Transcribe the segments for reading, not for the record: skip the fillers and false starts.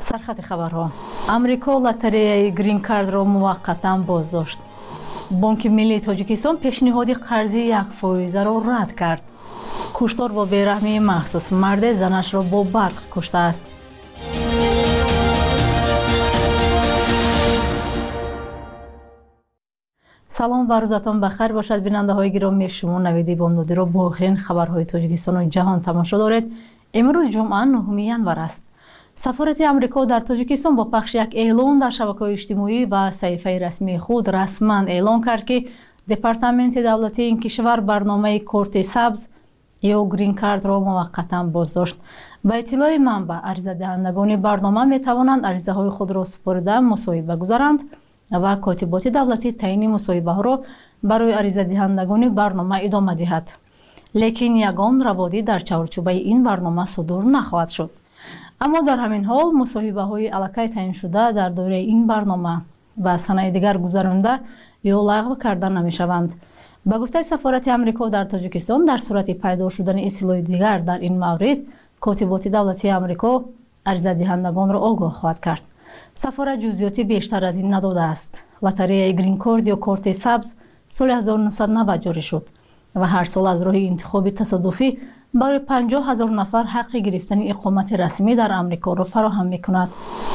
سرخط خبرها. امریکا لاتریای گرین کارت را موقتا بازداشت. بانک ملی تاجیکستان پیشنهاد قرضی 1% را رد کرد. کشتار با بیرحمی محسوس، مرد زنش را با برق کشته است. سلام و روزتان بخیر باشد بیننده های گرامی. شما نویدی بامدادی را با آخرین خبرهای تاجیکستان و جهان تماشا دارید. امروز جمعه 9 ینور است. سفارت امریکا در تاجیکستان با پخش یک اعلان در شبکه‌های اجتماعی و صحیفه رسمی خود رسما اعلان کرد که دپارتمنت دولتی این کشور برنامه کارت سبز یا گرین کارت را موقتا بازداشت. با اطلاع منبع، عریضه دهندگان برنامه می توانند عریضه های خود را سپرده مصاحبه گذارند و کاتبات دولتی تعیین مصاحبه ها را برای عریضه دهندگان برنامه ادامه دهد. لیکن یگان روادی در چارچوب این برنامه صادر نخواهد شد. اما در همین حال مصاحبه های الکی تعیین شده در دوره این برنامه به سنه دیگر گذرانده یا لغو کرده نمی شوند. به گفته سفارت امریکا در تاجیکستان، در صورت پیدا شدن اطلاع دیگر در این مورد، کاتبات دولتی امریکا عریضه دهندگان را آگاه خواهد کرد. سفارت جزئیاتی بیشتر از این نداده است. لاتریای گرین کارت یا کارت سبز سال 1990 جاری شد و هر سال از راه انتخاب تصادفی برای 50,000 نفر حق گرفتن اقامت رسمی در امریکا را فراهم می‌کند.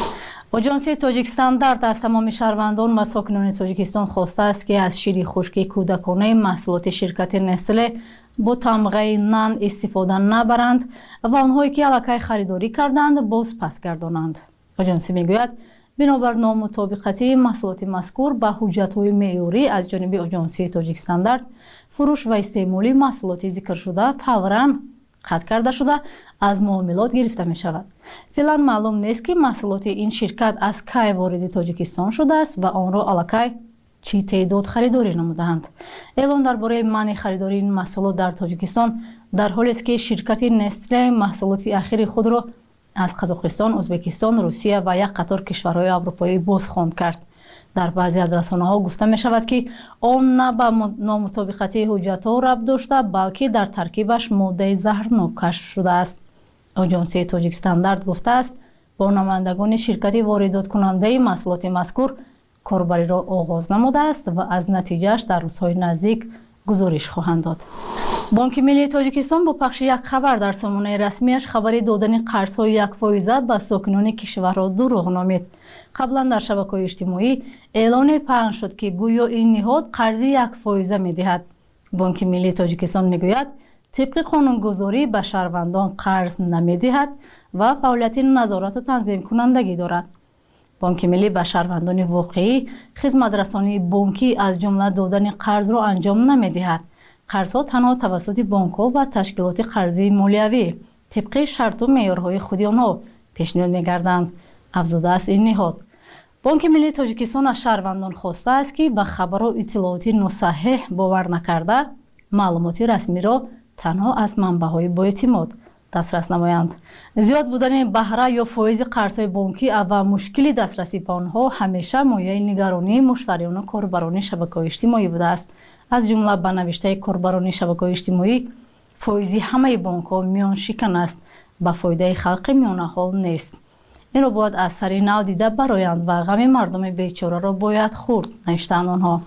آژانس تاجیک استاندارد از تمام شهروندان و ساکنان تاجیکستان خواسته است که از شیر خشک کودکانه محصولات شرکت نسله با تمغه نان استفاده نبرند و آنهایی که الکی خریداری کردند باز پس گردانند. آژانس میگوید بنابر نامطابقتی محصولات مذکور به حجت‌های معیاری از جانب آژانس تاجیک استاندارد، فروش و استعمال محصولات ذکر شده فوراً قطع کرده شده از معاملات گرفته می شود. فعلا معلوم نیست که محصولات این شرکت از کی وارد تاجیکستان شده است و آن را الکی چی تعداد خریداری نمودند. اعلان درباره منع خریداری این محصولات در تاجیکستان در حالی است که شرکت نسله محصولات اخیر خود را از قزاقستان، ازبکستان، روسیه و یک قطار کشورهای اروپایی بازخوان کرد. در بعضی از رسانه‌ها گفته می شود که آن نه به نامطابقتی حجت‌ها ربط داشته بلکه در ترکیبش ماده زهرناک کشف شده است. آژانس تاجیک استاندارد گفته است با نمایندگان شرکت واردات کننده محصولات مذکور کاربری را آغاز نموده است و از نتیجهش در روزهای نزدیک گزارش خواهند داد. بانک ملی تاجیکستان با پخش یک خبر در سامانه رسمیش خبری دادن قرض‌های 1% به ساکنان کشور را دروغ نامید. قبلا در شبکه‌های اجتماعی اعلان پخش شد که گویا این نهاد قرض 1% می‌دهد. بانک ملی تاجیکستان میگوید طبق قانونگذاری به شهروندان قرض نمی‌دهد و فعالیت نظارت و تنظیم کنندگی دارد. بانک ملی به شهروندان واقعی خدمت رسانی بانکی از جمله دادن قرض را انجام نمی‌دهد. قرض‌ها تنها توسط بانک‌ها و تشکیلات قرضی مالیوی طبق شرط و معیارهای خود آنها پیشنهاد می‌گردند. افزوده است این نهاد. بانک ملی تاجیکستان از شهروندان خواسته است که به خبر و اطلاعات ناصحیح باور نکرده معلومات رسمی را تنها از منبع‌های با اعتماد دسترس نمایند. زیاد بودن بهره یا فایز قرض‌های بانکی و مشکل دسترسی به آنها همیشه مایه نگرانی مشتریان و کاربران شبکه‌های اجتماعی بوده است. از جمله به نوشته کاربران شبکه‌های اجتماعی فایزی همه بانک‌ها میان شکن است، به فایده خلق میان حال نیست. این را باید از سر نو دیده برآیند و غم مردم بیچاره را باید خورد، نوشتند آنها.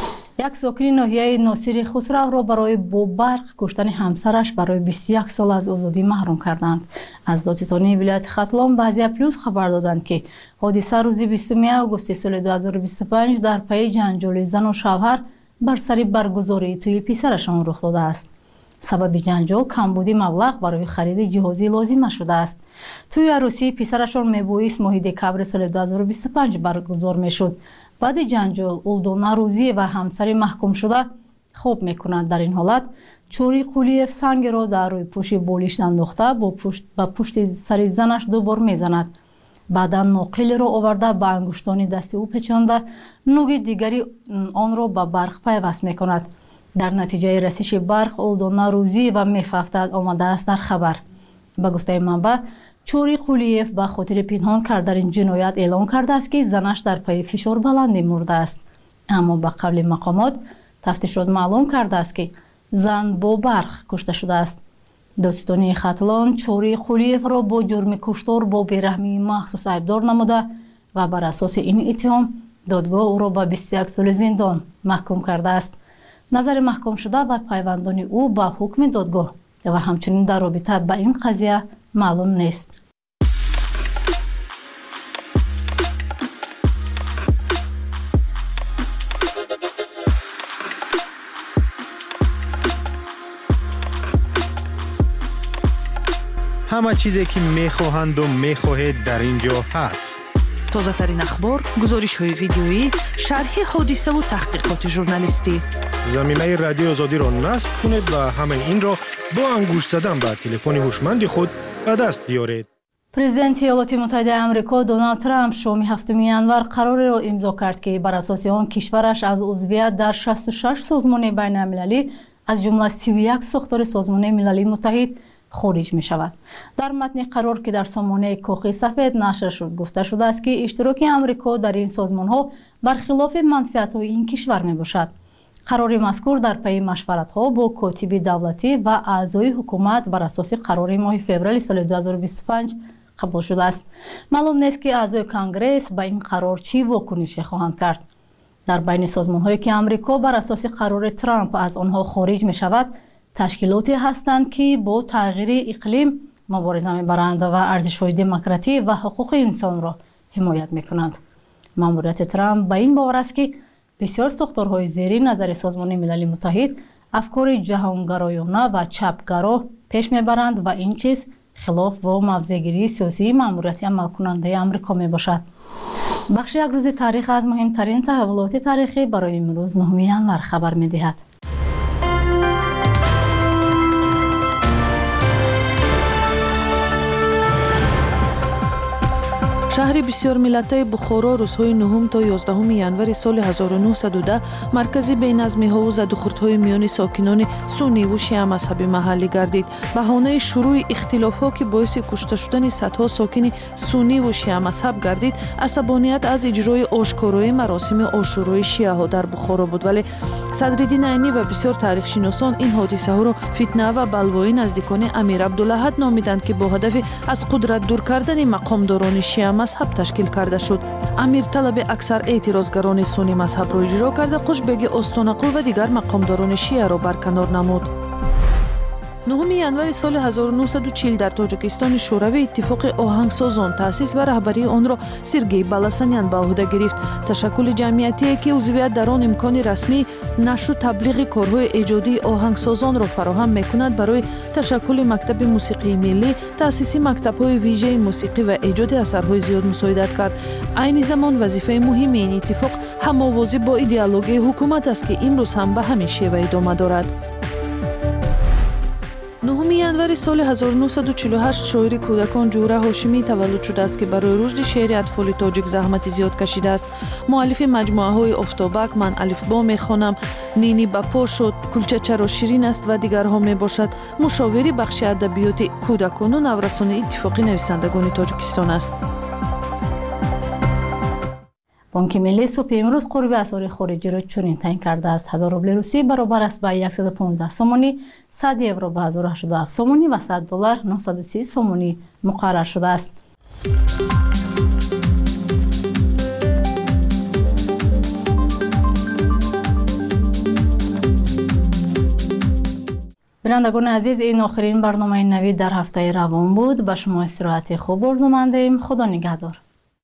یک ساکن ناحیه ناصر خسرو را برای با برق کشتن همسرش برای 21 سال از آزادی محروم کردند. از دادستانی ولایت ختلان بعضی پلوس خبر دادند که حادثه روز 20 آگوست سال 2025 در پی جنجال زن و شوهر بر سر برگزاری توی پسرشان رخ داده است. سبب جنجال کمبود مبلغ برای خرید جهازی لازم شده است. توی عروسی پسرشان میبایست ماه دکبر سال 2025 برگزار میشد. بعد جنجال اولدونا روزی و همسر محکوم شده خوب میکنند. در این حالت چوری قولیف سنگ را در روی پوش بالشت انداخته با پشت سر زنش دوبار میزند. بعدا ناقل را آورده به انگشتان دست او پیچانده نوک دیگری آن را به برق پیوست میکند. در نتیجه رسش برق اولدونا روزی و میففتد آمده است در خبر. به گفته منبع چوری قولیف به خاطر پنهان کردن این جنایت اعلام کرده است که زنش در پی فشار بلندی مرده است. اما به قبل مقامات تفتیشات معلوم کرده است که زن با برق کشته شده است. دادستانی ختلان چوری قلیف را با جرم کشتار با بیرحمی مخصوص عیبدار نموده و بر اساس این اتهام دادگاه او را به 21 سال زندان محکوم کرده است. نظر محکوم شده و پیوندان او با حکم دادگاه و همچنین در رابطه با این قضیه معلوم نیست. همه چیزی که میخواهند و میخواهید در اینجا هست. تازه ترین اخبار، گزارش های ویدیویی، شرح حادثه و تحقیقات ژورنالیستی. زمینه رادیو آزادی را نصب کنید و همه این را با انگشت زدن به تلفن هوشمند خود به دست بیارید. پرزیدنت ایالات متحده آمریکا دونالد ترامپ شام 7 ینور قراری را امضا کرد که بر اساس آن کشورش از عضویت در 66 سازمان بین المللی از جمله 31 ساختار سازمان ملل متحد خارج می شود. در متن قرار که در سامانه کاخ سفید نشر شد گفته شده است که اشتراک آمریکا در این سازمان ها برخلاف منفعت های این کشور می باشد. قرار مذکور در پی مشورت ها با کاتب دولتی و اعضای حکومت بر اساس قرار ماه فوریه سال 2025 قبول شده است. معلوم نیست که اعضای کنگره به این قرار چی واکنشی خواهند کرد. در بین سازمان هایی که آمریکا بر اساس قرار ترامپ از آنها خارج می شود تشکیلاتی هستند که با تغییر اقلیم مبارزه می‌برند و ارزش‌های دموکراسی و حقوق انسان را حمایت می‌کنند. ماموریت ترامپ به این باور است که بسیار ساختارهای زیر نظر سازمان ملل متحد افکار جهانگرایانه و چپگرا پیش می‌برند و این چیز خلاف با موضع‌گیری سیاسی ماموریت عملکننده آمریکا میباشد. بخش یک روز تاریخ از مهمترین تحولات تاریخی برای امروز 9 ینور خبر می‌دهد. شهر بسیار ملتی بخارا روزهای 9 تا 11 ینور سال 1910 مرکزی بینظمی‌ها و زدوخوردهای میان ساکنان سنی و شیعه مذهبی محلی گردید. بهانه شروع اختلاف‌ها که باعث کشته شدن صدها ساکن سنی و شیعه مذهب گردید، عصبانیت از اجرای آشکارای مراسم عاشورای شیعه‌ها در بخارا بود، ولی صدرالدین عینی و بسیار تاریخ‌شناسان این حادثه‌ها را فتنه و بلوای نزدیکان امیر عبدالاحد نامیدند که با هدف از قدرت دور کردن مقامداران شیعه مذهب تشکیل کرده شد. امیر طلب اکثر اعتراضگران سنی مذهب را اجرا کرده، قشبگ استانقل و دیگر مقامداران شیعه را برکنار نمود. 9 ینور سال 1940 در تاجیکستان شوروی اتفاق آهنگسازان تأسیس و رهبری آن را سرگئی بالاسانیان به عهده گرفت. تشکل جمعیتی که عضویت در آن امکان رسمی نشر و تبلیغ کارهای ایجادی آهنگسازان را فراهم می‌کند. برای تشکل مکتب موسیقی ملی تأسیس مکتب‌های ویژه موسیقی و ایجاد اثرهای زیاد مساعدت کرد. عین زمان وظیفه مهم این اتفاق هم‌آوازی با ایدئولوژی حکومت است که امروز هم به همین شیوه ادامه دارد. 9 ینور سال 1948 شاعر کودکان جوره هاشمی تولد شده است که برای رشد شعر اطفال تاجیک زحمت زیاد کشیده است. مؤلف مجموعه های آفتابک، من الفبا میخوانم، نینی به پا شد، کلچه چرا شیرین است و دیگرها می باشد. مشاور بخش ادبیات کودکان و نورسان اتفاقی نویسندگان تاجیکستان است. بانک ملی صبح امروز قرب اسعار خارجی را چنین تعیین کرده است: 1000 روبل روسی برابر است به 115 سومانی، 100 یورو به 1087 سومانی و 100 دلار 930 سومانی مقرر شده است. بینندگان عزیز، این آخرین برنامه نوید در هفته روان بود. به شما استراحت خوب آرزومندیم. خدا نگهدار.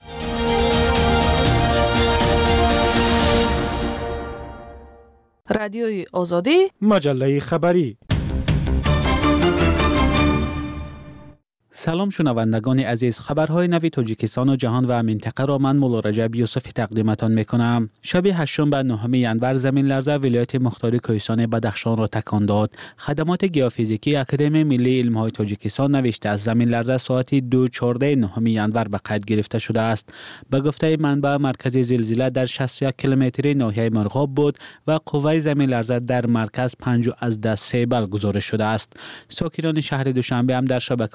رادیوی آزادی، مجله خبری. سلام شنوندگان عزیز، خبرهای نوی تاجیکستان و جهان و منطقه را من مولا رجب یوسفی تقدیمتان میکنم. شب 8 به 9 ینور زمین لرزه ولایت مختار کوهستان بدخشان را تکان داد. خدمات گیافیزیکی اکادمی ملی علم‌های تاجیکستان نوشته از زمین لرزه ساعت 2:14 9 ینور به قید گرفته شده است. به گفته منبع، مرکز زلزله در 61 کیلومتری ناحیه مرغاب بود و قوه زمین لرزه در مرکز 5.3 بل گزارش شده است. ساکنان شهر دوشنبه هم در شبکه‌های اجتماعی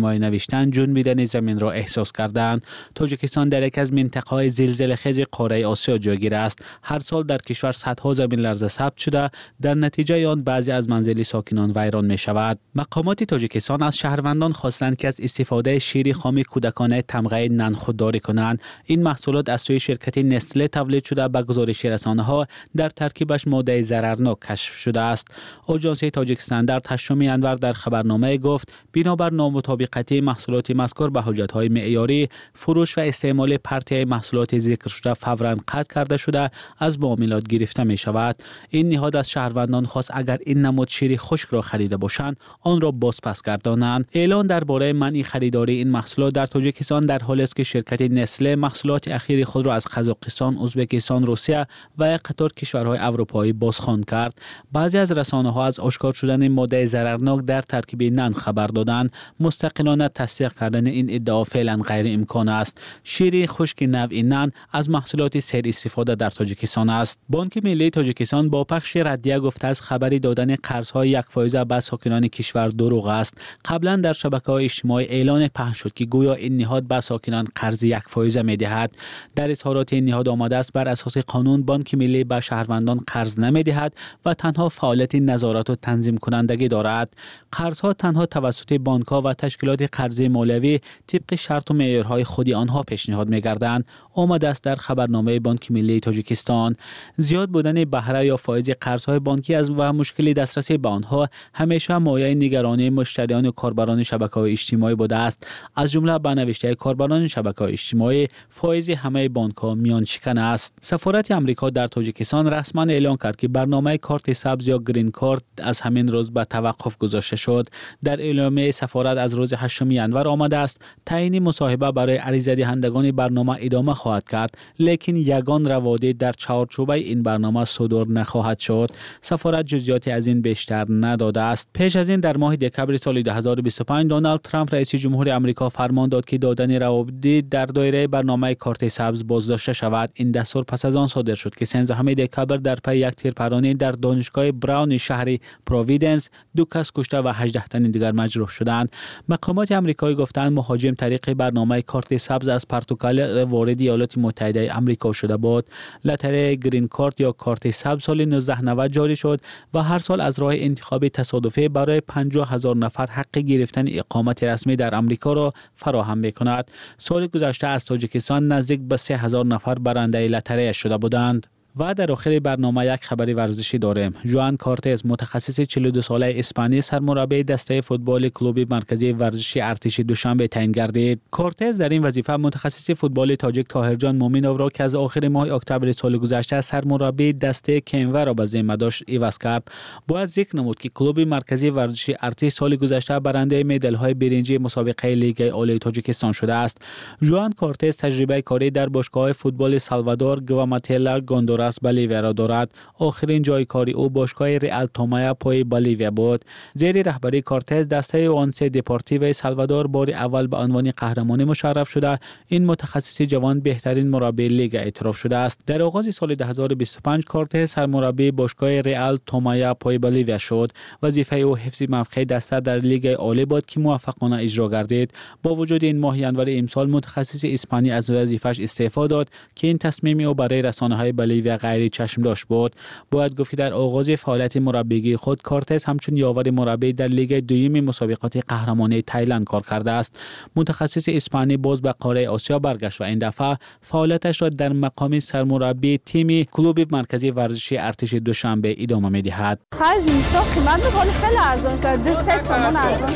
اجتماعی نوشتند جنبیدن زمین را احساس کردند. تاجیکستان در یک از منطقه‌های زلزله‌خیز قاره آسیا جایگیر است. هر سال در کشور صدها زمین لرزه ثبت شده، در نتیجه آن بعضی از منازل ساکنان ویران می شود. مقامات تاجیکستان از شهروندان خواستند که از استفاده شیر خام کودکانه تمغه نان خودداری کنند. این محصولات از سوی شرکت نسله تولید شده به گزارش رسانه‌ها در ترکیبش ماده ضررناک کشف شده است. آژانس تاجیکستان در 8 ینور در خبرنامه گفت بنابر نامطابقتی محصولات مذکور به حجت‌های معیاری، فروش و استعمال پرتهای محصولات ذکر شده فوراً قطع کرده شده از معاملات گرفته می شود. این نهاد از شهروندان خواست اگر این نماد شیر خشک را خریده باشند آن را بازپس گردانند. اعلان درباره منع خریداری این محصولات در تاجیکستان در حالی است که شرکت نسله محصولات اخیر خود را از قزاقستان، ازبکستان، روسیه و یک قطار کشورهای اروپایی بازخوان کرد. بعضی از رسانه‌ها از آشکار شدن ماده ضررناک در ترکیب نان خبر دادند. مستقلانه تصدیق کردن این ادعا فعلا غیر امکان است. شیر خشک نوع نان از محصولات سیر استفاده در تاجیکستان است. بانک ملی تاجیکستان با پخش ردیه گفته از خبری دادن قرض‌های 1% به ساکنان کشور دروغ است. قبلا در شبکه‌های اجتماعی اعلان پخش شد که گویا این نهاد به ساکنان قرض 1% می‌دهد. در اظهارات این نهاد آمده است بر اساس قانون بانک ملی به شهروندان قرض نمی‌دهد و تنها فعالیت نظارت و تنظیم کنندگی دارد. قرض‌ها تنها توسط بانک‌ها و تشکیلات قرضه مولوی طبق شرط و معیارهای خودی آنها پیشنهاد می‌گردند. آمده است در خبرنامه بانک ملی تاجیکستان. زیاد بودن بهره یا فایز قرض‌های بانکی از و مشکل دسترسی به آنها همیشه مایه نگرانی مشتریان و کاربران شبکه‌های اجتماعی بوده است. از جمله به نوشته کاربران شبکه‌های اجتماعی فایز همه بانک‌ها میان شکن است. سفارت آمریکا در تاجیکستان رسما اعلام کرد که برنامه کارت سبز یا گرین کارت از همین روز به توقف گذاشته شد. در اعلامیه سفارت از روز 8 ینور آمده است تعیین مصاحبه برای عریضه دهندگان برنامه ادامه خواهد کرد، لیکن یگان روادید در چارچوب این برنامه صدور نخواهد شد. سفارت جزئیاتی از این بیشتر نداده است. پیش از این در ماه دکمبر سال 2025 دونالد ترامپ رئیس جمهور آمریکا فرمان داد که دادن روابط در دایره برنامه کارت سبز بازداشته شود. این دستور پس از آن صادر شد که 13 دکمبر در پی یک تیرپرانی در دانشگاه براون شهر پروویدنس 2 کس کشته و 18 تن دیگر مجروح شدند. مقامات آمریکایی گفتند مهاجم طریق برنامه کارت سبز از پرتغال وارد ایالات متحده آمریکا شده بود. لتر گرین کارت یا کارت سبز سال 1990 جاری شد و هر سال از راه انتخاب تصادفی برای 50,000 نفر حق گرفتن اقامت رسمی در آمریکا را فراهم می‌کند. سال گذشته از تاجیکستان نزدیک به 3,000 نفر برنده لتر شده بودند. و در آخر برنامه یک خبری ورزشی داریم. ژوان کارتز متخصص 42 ساله اسپانی سرمربی دسته فوتبال کلوب مرکزی ورزشی ارتش دوشنبه تعیین گردید. کارتز در این وظیفه متخصص فوتبال تاجیک طاهرجان مومنوف را که از آخر ماه اکتبر سال گذشته سرمربی دسته کنور را به ذمه داشت عوض کرد. باید ذکر نمود که کلوب مرکزی ورزشی ارتش سال گذشته برنده مدال‌های برنزی مسابقه لیگ عالی تاجیکستان شده است. ژوان کارتز تجربه کاری در باشگاه فوتبال سالوادور، گواتمالا، گوندوراس، بولیویا را دارد. آخرین جای کاری او باشگاه رئال تومایا پای بولیویا بود. زیر رهبری کارتز دسته اونس دپورتیو سالوادور بار اول به عنوان قهرمانی مشرف شده. این متخصص جوان بهترین مربی لیگ اعتراف شده است. در آغاز سال 2025 کارتز سرمربی باشگاه رئال تومایا پای بولیویا شد. وظیفه او حفظ موقع دسته در لیگ عالی بود که موفقانه اجرا گردید. با وجود این ماه ینور امسال متخصص اسپانی از وظیفه‌اش استعفا داد که این تصمیم او برای رسانه‌های بولیویا غیر چشم داشت بود. باید گفت که در آغاز فعالیت مربیگری خود کارتز همچون یاور مربی در لیگ دوم مسابقات قهرمانی تایلند کار کرده است. متخصص اسپانی باز به قاره آسیا برگشت و این دفعه فعالیتش را در مقام سرمربی تیم کلوب مرکزی ورزشی ارتش دوشنبه ادامه می‌دهد. خرج اینستا قیمت می‌کنه خیلی ارزان شده. 3 تومان ارزان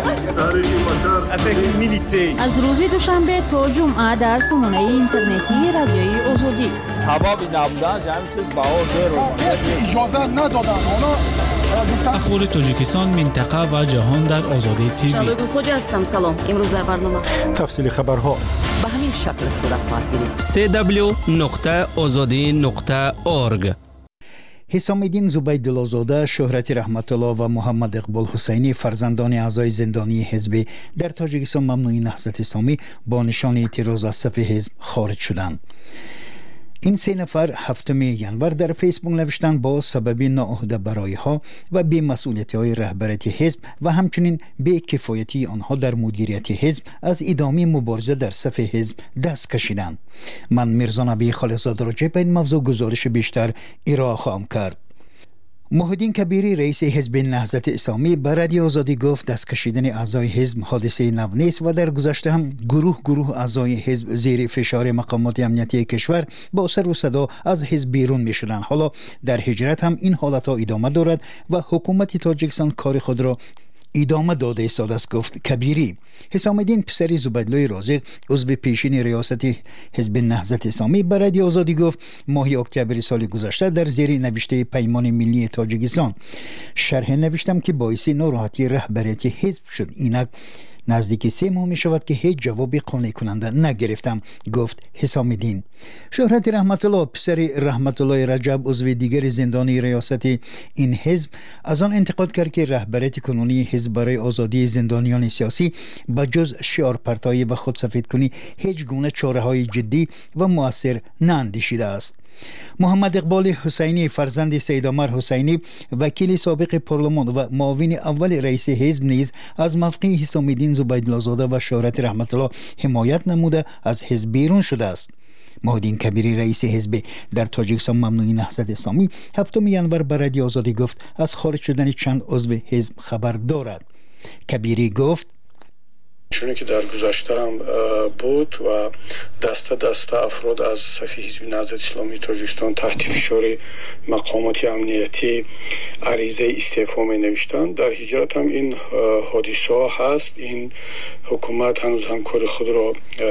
شده. از روز دوشنبه تا جمعه در سامانه اینترنتی رادیوی آزادی. اجازه ندادن. اخبار تاجیکستان، منطقه و جهان در آزادی تیوی. شبگیر خوج هستم. سلام. امروز در برنامه تفصیل خبرها به همین شکل صورت خواهد گرفت. www.azadi.org. حسام‌الدین زبیدالله‌زاده، شهرت رحمت الله و محمد اقبال حسینی فرزندان اعضای زندانی حزب در تاجیکستان ممنوعی نهضت اسلامی با نشان اعتراض از صف حزب خارج شدند. این 3 نفر 7 ینور در فیسبوک نوشتند با سبب ناعهده برای ها و بی‌مسئولیتی های رهبریت حزب و همچنین بی‌کفایتی آنها در مدیریت حزب از ادامه مبارزه در صف حزب دست کشیدند. من میرزا نبی خالقزاده راجع به این موضوع گزارش بیشتر ارائه خواهم کرد. محیدین کبیری رئیس حزب نهضت اسلامی به رادیو آزادی گفت دست کشیدن اعضای حزب حادثه نو نیست و در گذشته هم گروه اعضای حزب زیر فشار مقامات امنیتی کشور با سر و صدا از حزب بیرون می شدند. حالا در هجرت هم این حالت ها ادامه دارد و حکومت تاجیکستان کار خود را ادامه داده ایستاده است، گفت کبیری. حسام الدین پسر زبیدالله رازق عضو پیشین ریاست حزب نهضت اسلامی به رادیو آزادی گفت ماه اکتبر سال گذشته در زیر نوشته پیمان ملی تاجیکستان شرح نوشتم که باعث ناراحتی رهبریت حزب شد. اینک نزدیک 3 ماه می شود که هیچ جواب قانع کننده نگرفتم، گفت حسام الدین. شهرت رحمت الله پسر رحمت الله رجب عضو دیگر زندانی ریاست این حزب از آن انتقاد کرد که رهبریت کنونی حزب برای آزادی زندانیان سیاسی به جز شعار پرتایی و خودسفید کنی هیچ گونه چاره‌های جدی و مؤثر ناندیشیده است. محمد اقبال حسینی فرزند سید عمر حسینی وکیل سابق پارلمان و معاون اول رئیس حزب نیز از موقع حسام الدین زبیدالله زاده و شهرت رحمت الله حمایت نموده از حزب بیرون شده است. محیدین کبیری رئیس حزب در تاجیکستان ممنوعی نهضت اسلامی 7 ینور به رادیو آزادی گفت از خارج شدن چند عضو حزب خبر دارد. کبیری گفت چونه که در گذشته هم بود و دسته افراد از صف حزب نهضت اسلامی تاجیکستان تحت فشار مقامات امنیتی عریضه استعفا می نوشتند. در هجرت هم این حادثه ها هست. این حکومت هنوز هم کار خود را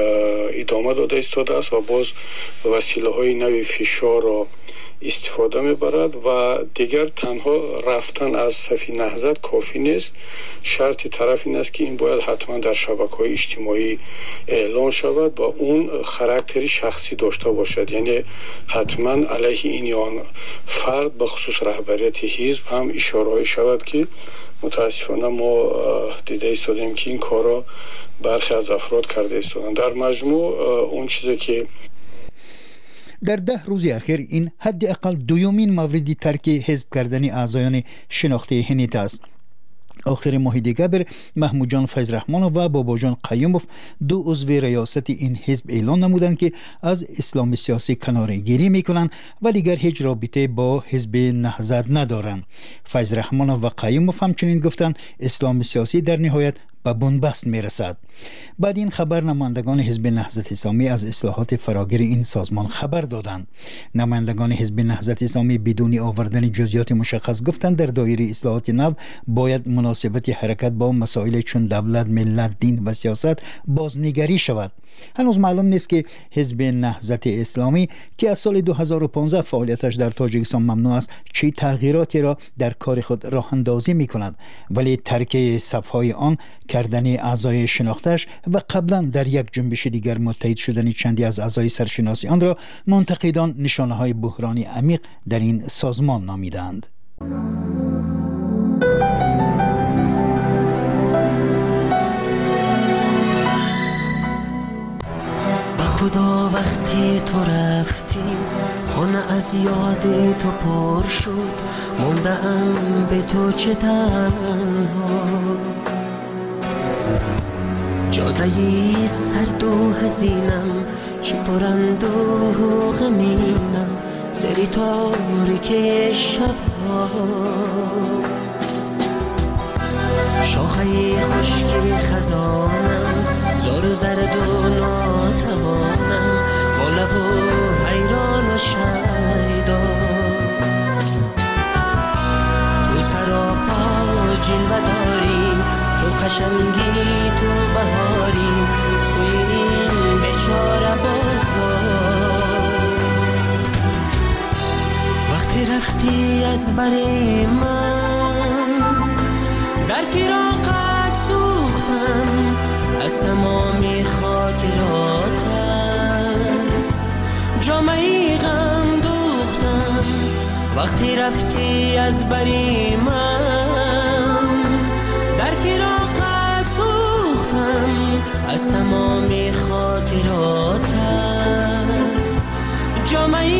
ادامه داده ایستاده است و باز وسیله های نوی فشار را استفاده میبرد و دیگر تنها رفتن از صف نهضت کافی نیست. شرط طرف این است که این باید حتما در شبکه‌های اجتماعی اعلان شود و اون خاراکتری شخصی داشته باشد، یعنی حتما علیه این یا آن فرد به خصوص رهبریت حزب هم اشاره شود که متاسفانه ما دیده ایستادیم که این کارا برخی از افراد کرده ایستادن. در مجموع اون چیزی که در 10 روز اخیر این حداقل دومین مورد ترک حزب کردن اعضایان شناخته هنیت است. آخر ماه دیگر محمود جان فیض رحمان و بابا جان قیوموف 2 عضو ریاست این حزب اعلان نمودند که از اسلام سیاسی کناره‌گیری میکنند و دیگر هیچ رابطه با حزب نهضت ندارند. فیض رحمان و قیوموف همچنین گفتند اسلام سیاسی در نهایت به بنبست میرسد. بعد این خبر نمایندگان حزب نهضت اسلامی از اصلاحات فراگیر این سازمان خبر دادند. نمایندگان حزب نهضت اسلامی بدون آوردن جزئیات مشخص گفتند در دایره اصلاحات نو باید مناسبت حرکت با مسائل چون دولت، ملت، دین و سیاست بازنگری شود. هنوز معلوم نیست که حزب نهضت اسلامی که از سال 2015 فعالیتش در تاجیکستان ممنوع است چه تغییراتی را در کار خود راه اندازی می‌کند، ولی ترک صف‌های آن کردن اعضای شناختش و قبلا در یک جنبش دیگر متحد شدن چندی از اعضای سرشناسی آن را منتقدان نشانه‌های بحرانی عمیق در این سازمان نامیدند. خدا وقتی تو رفتی خانه از یاد تو پر شد، موندم به تو چه تنها، جادهی سرد و حزینم چه پرند و غمینم سری تاریک شبها، شاخه خشکی خزانم زار و زرد و ناتوانم با لب و حیران و شیدا، تو سراپا جلوه داری، تو خشمگی، تو بهاری، سوی این بیچاره بازار. وقتی رفتی از بر من در فراقت سوختم، از تمامی خاطراتت جامعی غم دوختم. وقتی رفتی از بری من در فراقت سوختم، از تمامی خاطراتت جامعی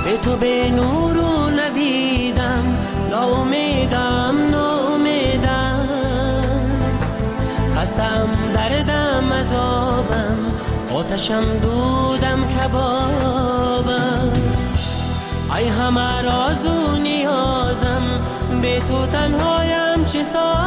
به تو به نور و نویدم، ناامیدم ناامیدم، خستم دردم عذابم، آتشم دودم کبابم، ای همه راز و نیازم، به تو تنهایم چه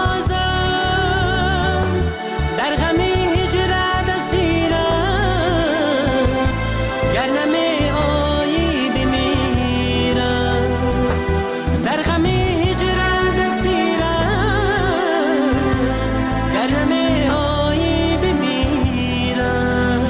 سازم، در غم هجرت اسیرم، گر نمی آیی بمیرم، در غم هجرت اسیرم، گر نمی آیی بمیرم.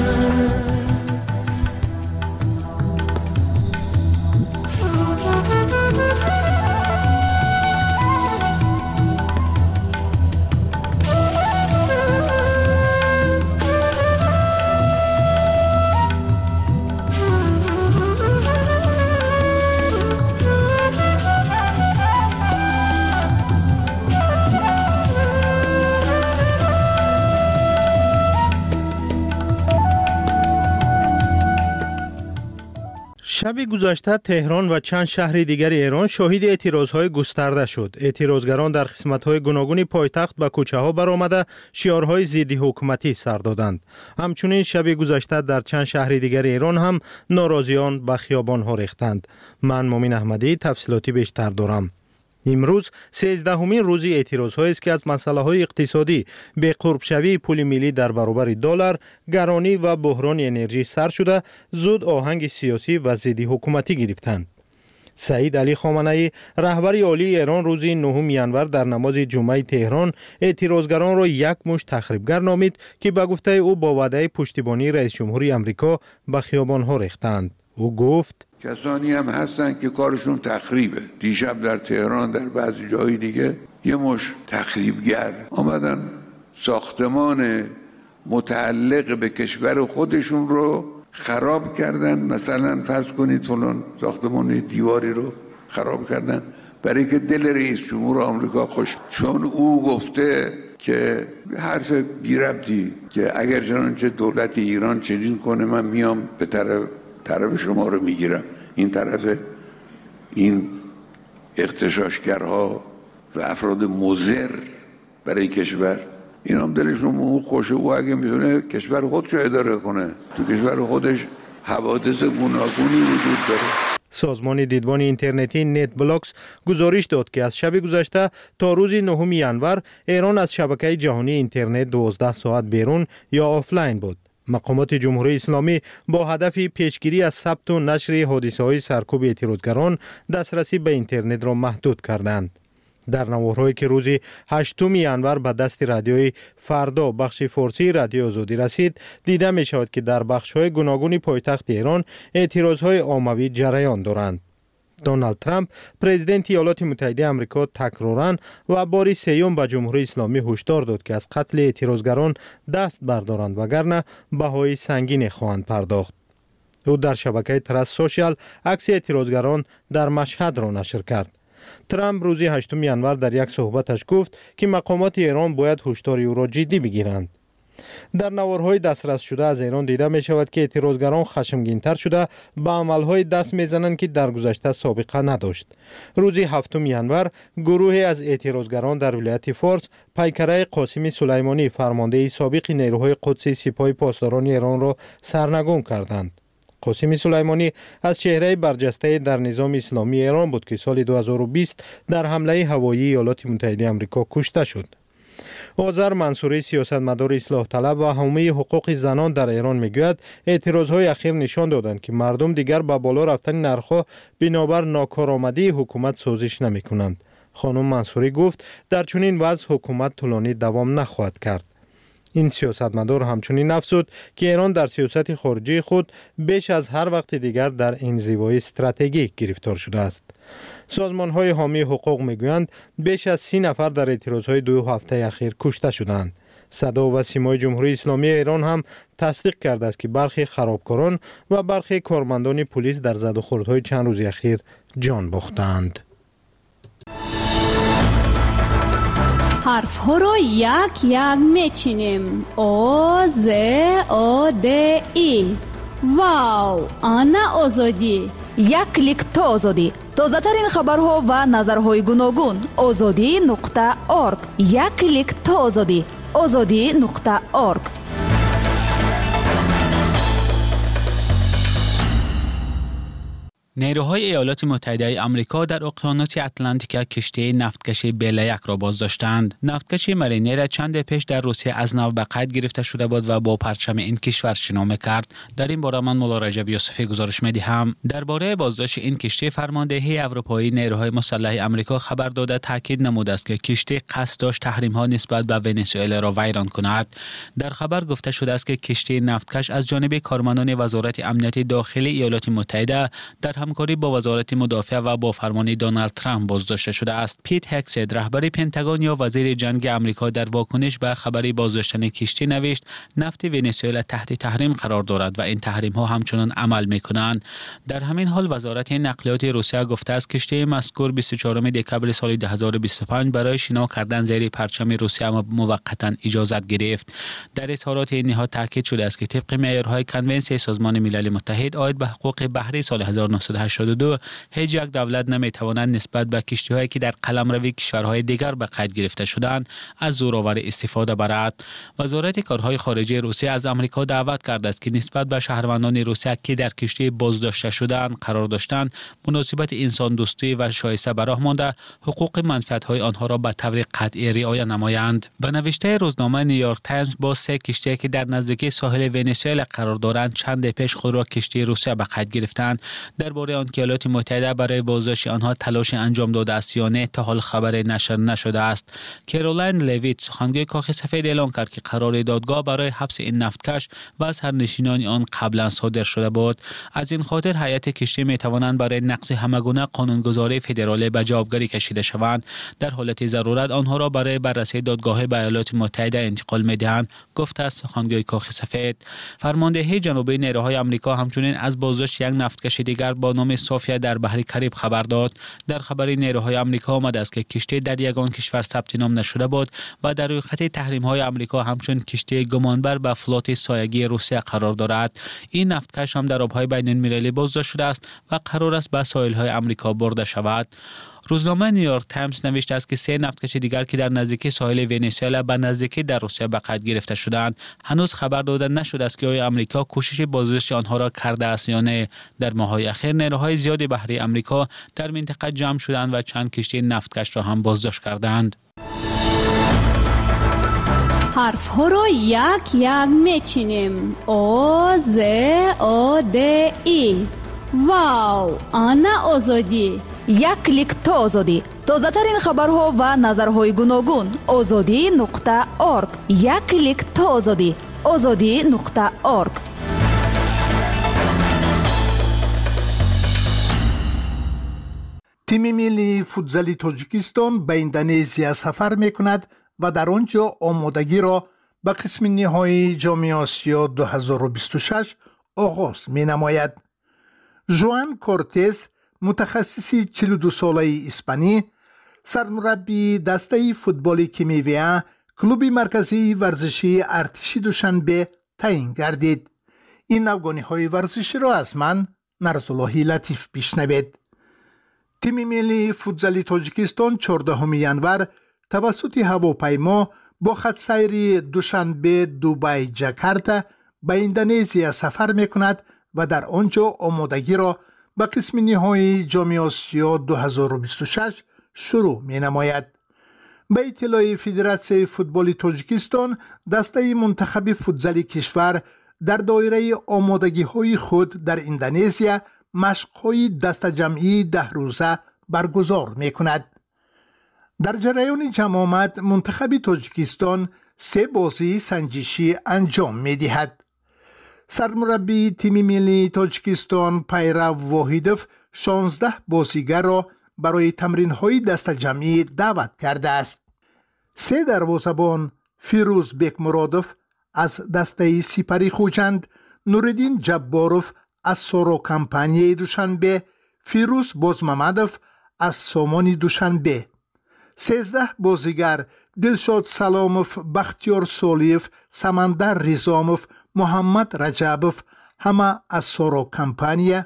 شب گذشته تهران و چند شهر دیگر ایران شاهد اعتراضهای گسترده شد. اعتراضگران در قسمت‌های گوناگون پایتخت به کوچه‌ها برآمده شعارهای ضد حکومتی سر دادند. همچنین شب گذشته در چند شهر دیگر ایران هم ناراضیان به خیابان‌ها ریختند. من مومن احمدی تفصیلاتی بیشتر دارم. امروز 13مین روز اعتراض‌هایی است که از مسائل اقتصادی به قرب شوی پول ملی در برابر دلار، گرانی و بحران انرژی سر شده، زود آهنگ سیاسی و ضد حکومتی گرفتند. سعید علی خامنه‌ای رهبر عالی ایران روز 9 ژانویه در نماز جمعه تهران اعتراضگران را یک مشت تخریبگر نامید که به گفته او با وعده پشتیبانی رئیس جمهوری آمریکا به خیابان‌ها ریختند. او گفت کسانی هم هستن که کارشون تخریبه. دیشب در تهران در بعضی جای دیگه یه مش تخریبگر آمدن ساختمان متعلق به کشور خودشون رو خراب کردن. مثلا فرض کنید فلان ساختمان دیواری رو خراب کردن برای که دل رئیس جمهور آمریکا خوش، چون او گفته که هر چه بی ربطی که اگر چنانچه دولت ایران چنین کنه من میام به طرف شما رو میگیرم. این طرف این اغتشاشگرها و افراد مضر برای کشور، این هم دلشون خوشه. او اگه میتونه کشور خودشو اداره کنه، تو کشور خودش حوادث گوناگونی وجود داره. سازمان دیدبان اینترنتی نت بلاکس گزارش داد که از شب گذشته تا روز 9 ژانویه ایران از شبکه جهانی اینترنت 12 ساعت بیرون یا آفلاین بود. مقامات جمهوری اسلامی با هدف پیشگیری از ثبت و نشر حادثه‌های سرکوب اعتراضگران دسترسی به اینترنت را محدود کردند. در نوارهایی که روز 8 ژانویه به دست رادیوی فردا بخش فارسی رادیو آزادی رسید، دیده می شود که در بخش‌های گوناگون پایتخت ایران اعتراضهای عمومی جریان دارند. دونالد ترامپ پرزیدنت ایالات متحده آمریکا تکراراً و بار سوم به جمهوری اسلامی هشدار داد که از قتل اعتراضگران دست بردارند وگرنه بهای سنگین خواهند پرداخت. او در شبکه ترس سوشال عکس اعتراضگران در مشهد را نشر کرد. ترامپ روز 8 ژانویه در یک صحبتش گفت که مقامات ایران باید هشدار او را جدی بگیرند. در نوارهای دسترس شده از ایران دیده می شود که اعتراضگران خشمگین‌تر شده به عملهای دست میزنند که در گذشته سابقه نداشت. روز 7 ژانویه گروهی از اعتراضگران در ولایت فارس پیکره قاسم سلیمانی فرمانده سابق نیروهای قدسی سپاه پاسداران ایران را سرنگون کردند. قاسم سلیمانی از چهره برجسته در نظام اسلامی ایران بود که سال 2020 در حمله هوایی ایالات متحده آمریکا کشته شد. آذر منصوری سیاستمدار اصلاح طلب و حامی حقوق زنان در ایران میگوید اعتراضهای اخیر نشان دادند که مردم دیگر با بالا رفتن نرخ‌ها بنابر ناکارآمدی حکومت سازش نمی‌کنند. خانم منصوری گفت در چنین وضع حکومت طولانی دوام نخواهد کرد. این سیاستمدار همچنین افزود که ایران در سیاست خارجی خود بیش از هر وقت دیگر در انزوای استراتژیک گرفتار شده است. سازمان‌های حامی حقوق میگویند بیش از 30 نفر در اعتراضهای 2 هفته اخیر کشته شدند. صدا و سیمای جمهوری اسلامی ایران هم تصدیق کرده است که برخی خرابکاران و برخی کارمندان پلیس در زد و خوردهای چند روز اخیر جان باختند. حرف ها رو یک یک میچینیم. او ز او د ای. واو، آنا آزادی. یک کلیک تا آزادی. تازه ترین خبرها و نظرهای گوناگون. azadi.org. یک کلیک تا آزادی. azadi.org. نیروهای ایالات متحده آمریکا در اقیانوس اطلانتیک کشتی نفتکشی بیلا 1 را بازداشتند. نفتکشی مرینر چند پیش در روسیه از نو به قید گرفته شده بود و با پرچم این کشور شنا می‌کرد. در این باره من مولا رجب یوسفی گزارش می‌دهم. درباره بازداشت این کشتی فرماندهی اروپایی نیروهای مسلح آمریکا خبر داده تاکید نموده است که کشتی قصد داشت تحریم‌ها نسبت به ونزوئلا را ویران کند. در خبر گفته شده است که کشتی نفتکش از جانب کارمندان وزارت امنیت داخلی ایالات متحده در همکاری با وزارت مدافع و با فرمان دونالد ترامپ بازداشته شده است. پیت هکسید رهبر پنتاگون یا وزیر جنگ آمریکا در واکنش به خبر بازداشتن کشتی نوشت نفت ونزوئلا تحت تحریم قرار دارد و این تحریم ها همچنان عمل میکنند. در همین حال وزارت نقلیات روسیه گفته است کشتی مذکور 24 دکبر سال 2025 برای شنا کردن زیر پرچم روسیه موقتا اجازت گرفت. در اظهارات این نهاد تاکید شده است که طبق معیارهای کنونسیون سازمان ملل متحد عاید به حقوق بحری سال 1982 هیچ یک دولت نمیتواند نسبت به کشتی‌هایی که در قلمروی کشورهای دیگر به قید گرفته شدند از زورآور استفاده برد. وزارت کارهای خارجه روسیه از آمریکا دعوت کرده است که نسبت به شهروندان روسیه که در کشتی بازداشته شدند قرار داشتند مناسبت انسان دوستی و شایسته به راه مانده حقوق منفعت‌های آنها را به طور قطعی رعایت نمایند. به نوشته روزنامه نیویورک تایمز با 3 کشتی که در نزدیکی ساحل ونزوئلا قرار دارند چند پیش خود را کشتی روسیه به قید گرفتند. درباره آنکه ایالات متحده برای بازداشت آنها تلاش انجام داده است یا نه تا حال خبر نشر نشده است. کارولین لویت سخنگوی کاخ سفید اعلام کرد که قرار دادگاه برای حبس این نفتکش و از سرنشینان آن قبلا صادر شده بود. از این خاطر هیئت کشتی می توانند برای نقض همگونه قانونگذاری فدرالی به جوابگری کشیده شوند. در حالت ضرورت آنها را برای بررسی دادگاه به ایالات متحده انتقال می دهند، گفته است سخنگوی کاخ سفید. فرماندهی جنوبی نیروهای آمریکا همچنین از بازداشت یک نفتکش دیگر با نام سوفیا در بحر کریب خبر داد. در خبر نیروهای آمریکا آمده است که کشتی در یگان کشور ثبت نام نشده بود و در روی خط تحریم های آمریکا همچون کشتی گمانبر به فلوت سایگی روسیه قرار دارد. این نفتکش هم در آبهای بین المللی بازداشت شده است و قرار است به ساحل های آمریکا برده شود. روزنامه نیویورک تایمز نوشته است که 3 نفتکش دیگر که در نزدیکی ساحل ونزوئلا به نزدیکی در روسیه به قید گرفته شدند هنوز خبر داده نشده است که آیا آمریکا کوشش بازداشت آنها را کرده است یا نه. در ماه‌های اخیر نیروهای زیادی بحری آمریکا در منطقه جمع شدند و چند کشتی نفتکش را هم بازداشت کردند. حرف ها را یک یک میچینیم. او ز او د ای. واو، آنا آزادی. یک کلیک تا آزادی. تازه ترین خبرها و نظرهای گوناگون. azadi.org. یک کلیک تا آزادی. azadi.org. تیم ملی فوتزال تاجیکستان به اندونزیا سفر میکند و در آنجا آمادگی را به قسم نهایی جام آسیا 2026 آغاز می نماید. ژوان کورتز متخصص 42 ساله اسپانی سرمربی دسته فوتبال کیمیویا کلوب مرکزی ورزشی ارتشی دوشنبه تعیین گردید. این نوگانی‌های ورزشی را از من مرزالله لطیف بشنوید. تیم ملی فوتزال تاجیکستان 14 ینور توسط هواپیما با خط سیر دوشنبه دوبای جاکارتا به اندونزیا سفر می‌کند و در آنجا آمادگی را به قسم نهایی جام آسیا 2026 شروع می‌نماید. به اطلاع فدراسیون فوتبال تاجیکستان دسته منتخب فوتزال کشور در دایره آمادگی‌های خود در اندونزیا مشق‌های دست جمعی 10 روزه برگزار می‌کند. در جریان جمع آمد منتخب تاجیکستان 3 بازی سنجشی انجام می‌دهد. سرمربی تیم ملی تاجیکستان پیرو واحدوف 16 بازیگر را برای تمرین‌های دست جمعی دعوت کرده است. 3 دروازه‌بان فیروز بیکمرادوف از دسته سپری خوجند، نوردین جباروف از سورو کمپانی دوشنبه، فیروز بازممدوف از سامان دوشنبه. 13 بازیگر دلشاد سلاموف، بختیار سولیف، سمندر ریزاموف، محمد رجبوف همه از سورو کمپانی،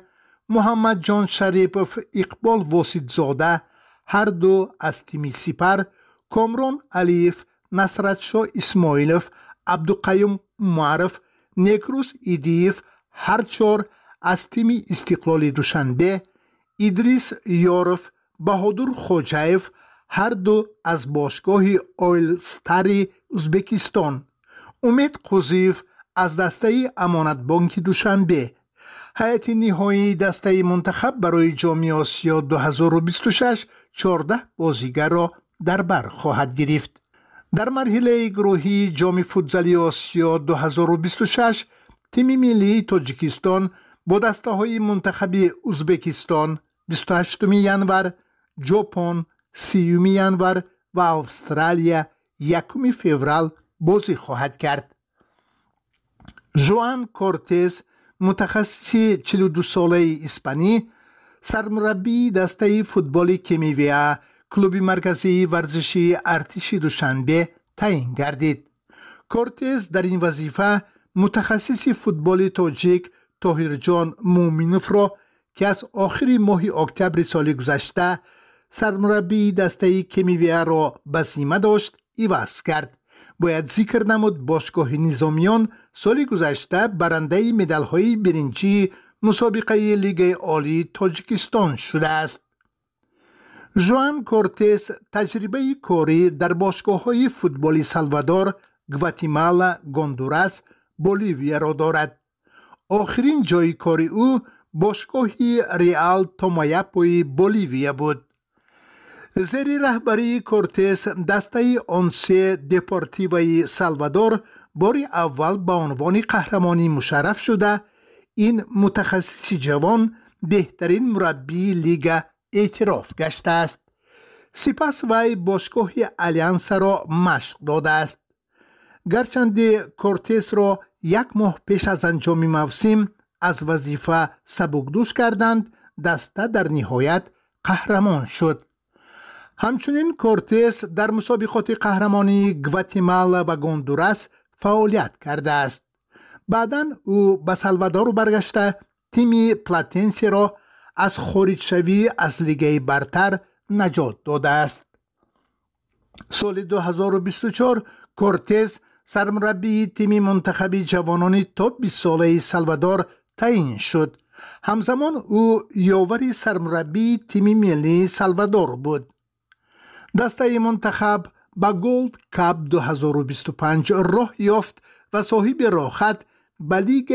محمد جان شریپوف، اقبال واسطزاده هر دو از تیم سپر، کامران علیف، نصرت شاه اسماعیلوف، عبدالقیوم معرف، نیکروز ایدیف هر چهار از تیم استقلال دوشنبه، ادریس یارف، بهادر خوجایف هر دو از باشگاه اویل ستاری ازبکستان، امید قوزیف از دسته امانت بانک دوشنبه. هیئت نهایی دسته منتخب برای جام آسیا 2026 14 بازیگر را در بر خواهد گرفت. در مرحله گروهی جام فوتزالی آسیا 2026 تیم ملی تاجیکستان با دسته های منتخبی ازبکستان 28 ینور، ژاپن 30 ینور و استرالیا 1 فوریه بازی خواهد کرد. ژوان کورتز، متخصص 42 ساله اسپانی، سرمربی دسته فوتبال کمیویا کلوب مرکزی ورزشی ارتش دوشنبه تعیین گردید. کورتز در این وظیفه متخصص فوتبال تاجیک طاهرجان مومینوف را که از آخر ماه اکتبر سال گذشته سرمربی دسته کمیویا را به ذمه داشت عوض کرد. باید ذکر نمود باشگاه نظامیان سال گذشته برنده مدال‌های برنجی مسابقه لیگ عالی تاجیکستان شده است. ژوان کورتز تجربه کاری در باشگاه‌های فوتبال سالوادور، گواتیمالا، گوندوراس، بولیویا را دارد. آخرین جای کاری او باشگاه ریال تومایاپوی بولیویا بود. زیر رهبری کورتز دسته اونسه دپورتیوی سالوادور بار اول به عنوان قهرمانی مشرف شده. این متخصص جوان بهترین مربی لیگ اعتراف گشته است. سپس وی باشگاه الیانس را مشق داده است. گرچند کورتز را 1 ماه پیش از انجام موسم از وظیفه سبکدوش کردند، دسته در نهایت قهرمان شد. همچنین کورتز در مسابقات قهرمانی گواتیمالا و گوندوراس فعالیت کرده است. بعداً او به سالوادور برگشته تیم پلاتنسی را از خارج شوی از لیگ برتر نجات داده است. سال 2024 کورتز سرمربی تیم منتخب جوانان تا 20 ساله سالوادور تعیین شد. همزمان او یاور سرمربی تیم ملی سالوادور بود. دسته منتخب با گولد کاپ 2025 راه یافت و صاحب راحت به لیگ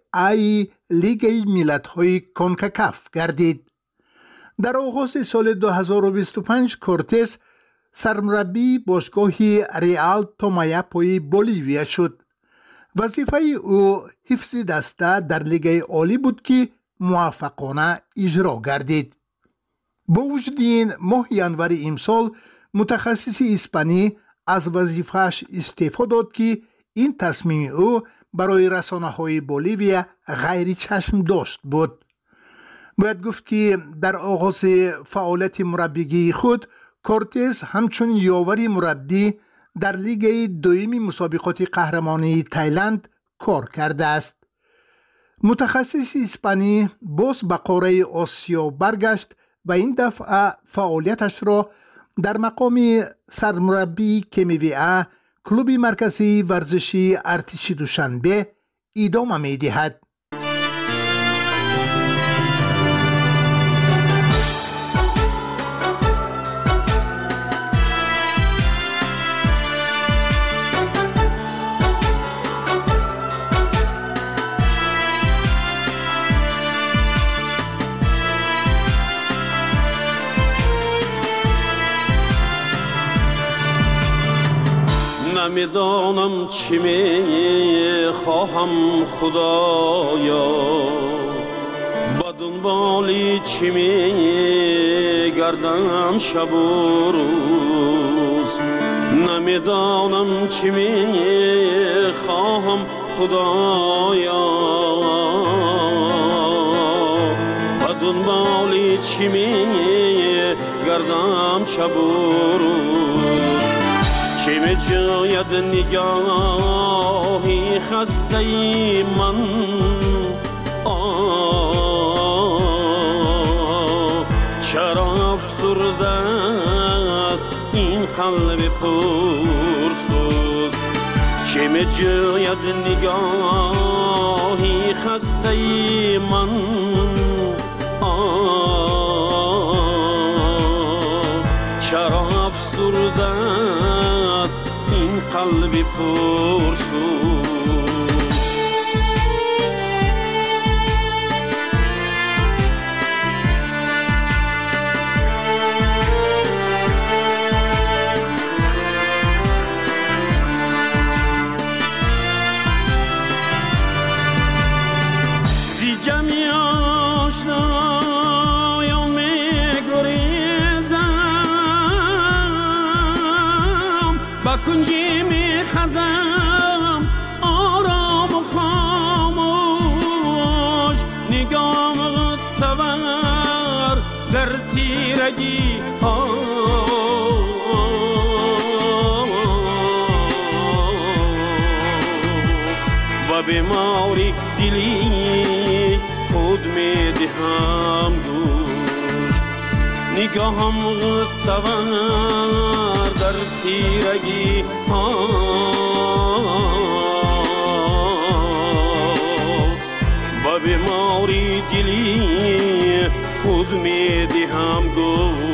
لیگ ملت‌های کانکاکاف گردید. در آغاز سال 2025 کورتز سرمربی باشگاه ریال تومایاپوی بولیویا شد. وظیفه او حفظ دسته در لیگ عالی بود که موفقانه اجرا گردید. با وجود این ماه ینور امسال متخصص اسپانی از وظیفه‌اش استعفا داد که این تصمیم او برای رسانه‌های بولیویا غیر چشم داشت بود. باید گفت که در آغاز فعالیت مربیگی خود کورتز همچون یاور مربی در لیگ دوم مسابقات قهرمانی تایلند کار کرده است. متخصص اسپانی باز به قاره آسیا برگشت و این دفعه فعالیتش را در مقام سرمربی کمیویا کلوب مرکزی ورزشی ارتش دوشنبه ادامه می‌دهد. نمیدانم چی می خواهم خدایا، با دنبالی چی می گردم شب و روز. نمیدانم چی می خواهم خدایا، با دنبالی چی می گردم شب و روز. چه می جاید نگاهی خسته من چرا افسرده است این قلب پرسوز چه می جوید نگاهی خسته من چرا افسرده است این قلب پرسوز کنجی می خزم آرام و خاموش نگام تور در تیرگی و بیماری دلی خود می دهم گوش نگاهم تور در تیرگی با بیماری دلی خود می دهم گوش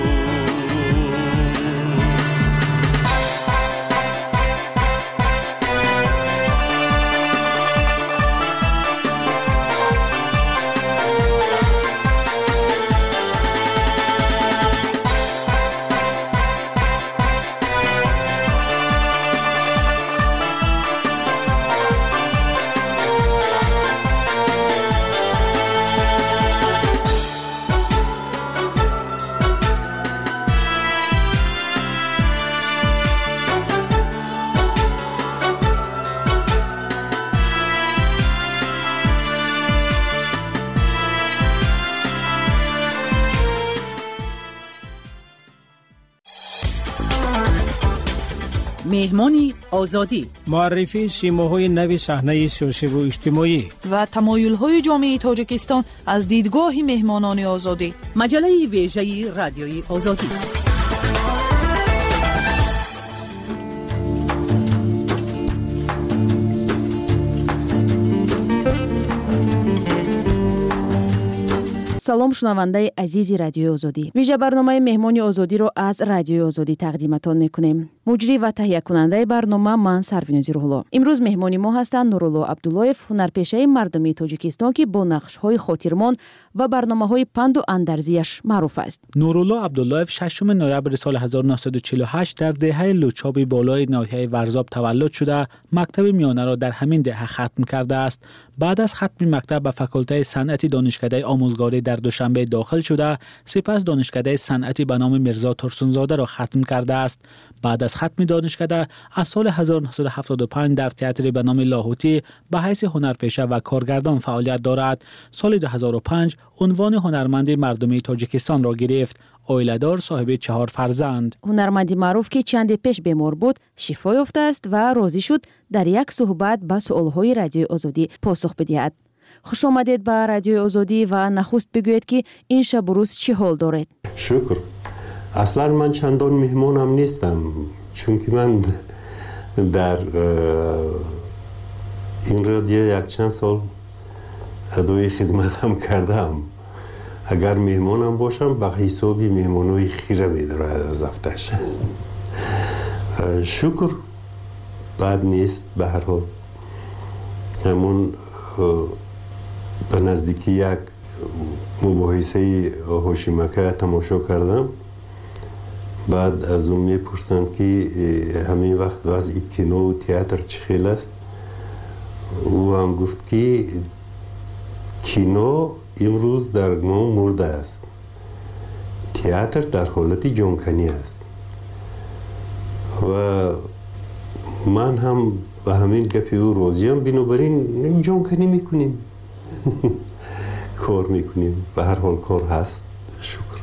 مهمانی آزادی معرفی سیماهای نوی صحنه سیاسی و اجتماعی و تمایل‌های جامعه تاجیکستان از دیدگاه مهمانان آزادی مجله ویژه رادیوی آزادی салом шунавандаи азизи радиои озодӣ. вижа барномаи меҳмони озодиро аз радиои озодӣ тақдиматон мекунем. муҷрӣ ва таҳиякунандаи барнома ман Сарвинози Рӯҳулло. имрӯз меҳмони мо ҳастанд Нурулло Абдуллоев, ҳунарпешаи мардумии Тоҷикистон ки бо нақшҳои хотирмон ва барномаҳои панду андарзияш маъруф аст. Нурулло Абдуллоев 6 ноябри соли 1948 дар деҳаи Лучоби болои ноҳияи Варзоб таваллуд шуда, мактаби миёнаро дар ҳамин деҳа хатм кардааст. баъд аз хатми мактаб ба факултаи санъати донишкадаи омӯзгорӣ дар Душанбе дохил шуда, сипас донишкадаи санъати ба номи Мирзо Турсунзодаро хатм кардааст. баъд аз хатми донишкада аз соли 1975 дар театри ба номи Лоҳутӣ ба ҳайси ҳунарпеша ва коргардон фаъолият дорад. соли 2005 унвони ҳунарманди мардумии Тоҷикистонро гирифт. оиладор, соҳиби 4 фарзанд. ҳунарманди маъруф ки чанде пеш бемор буд, шифо ёфтааст ва розӣ шуд дар як суҳбат ба суолҳои радиои озодӣ посух бидиҳад. хуш омадед ба радиои озодӣ ва нахуст бигӯед ки ин шабу рӯз чӣ ҳол доред? шукр. аслан ман чандон меҳмонам нестам, чунки ман дар ин радио якчанд сол адои хизматам кардам. агар меҳмонам бошам ба ҳисоби меҳмонои хира медорад аз афташ. шукр, бад нест. ба ҳар ҳол ҳамон ба наздики як мубоҳисаи ҳошимака тамошо кардам. баъд аз он мепурсанд ки ҳамин вақт вазъи кинову театр чӣ хел аст. ӯ ҳам гуфт ки кино имрӯз дар мо мурдааст, театр дар ҳолати ҷонканӣ аст. ва ман ҳам ба ҳамин гапи ӯ розиам, бинобар ин ҷонканӣ мекунем. кор мекунем. ба ҳар ҳол кор ҳаст. шукр.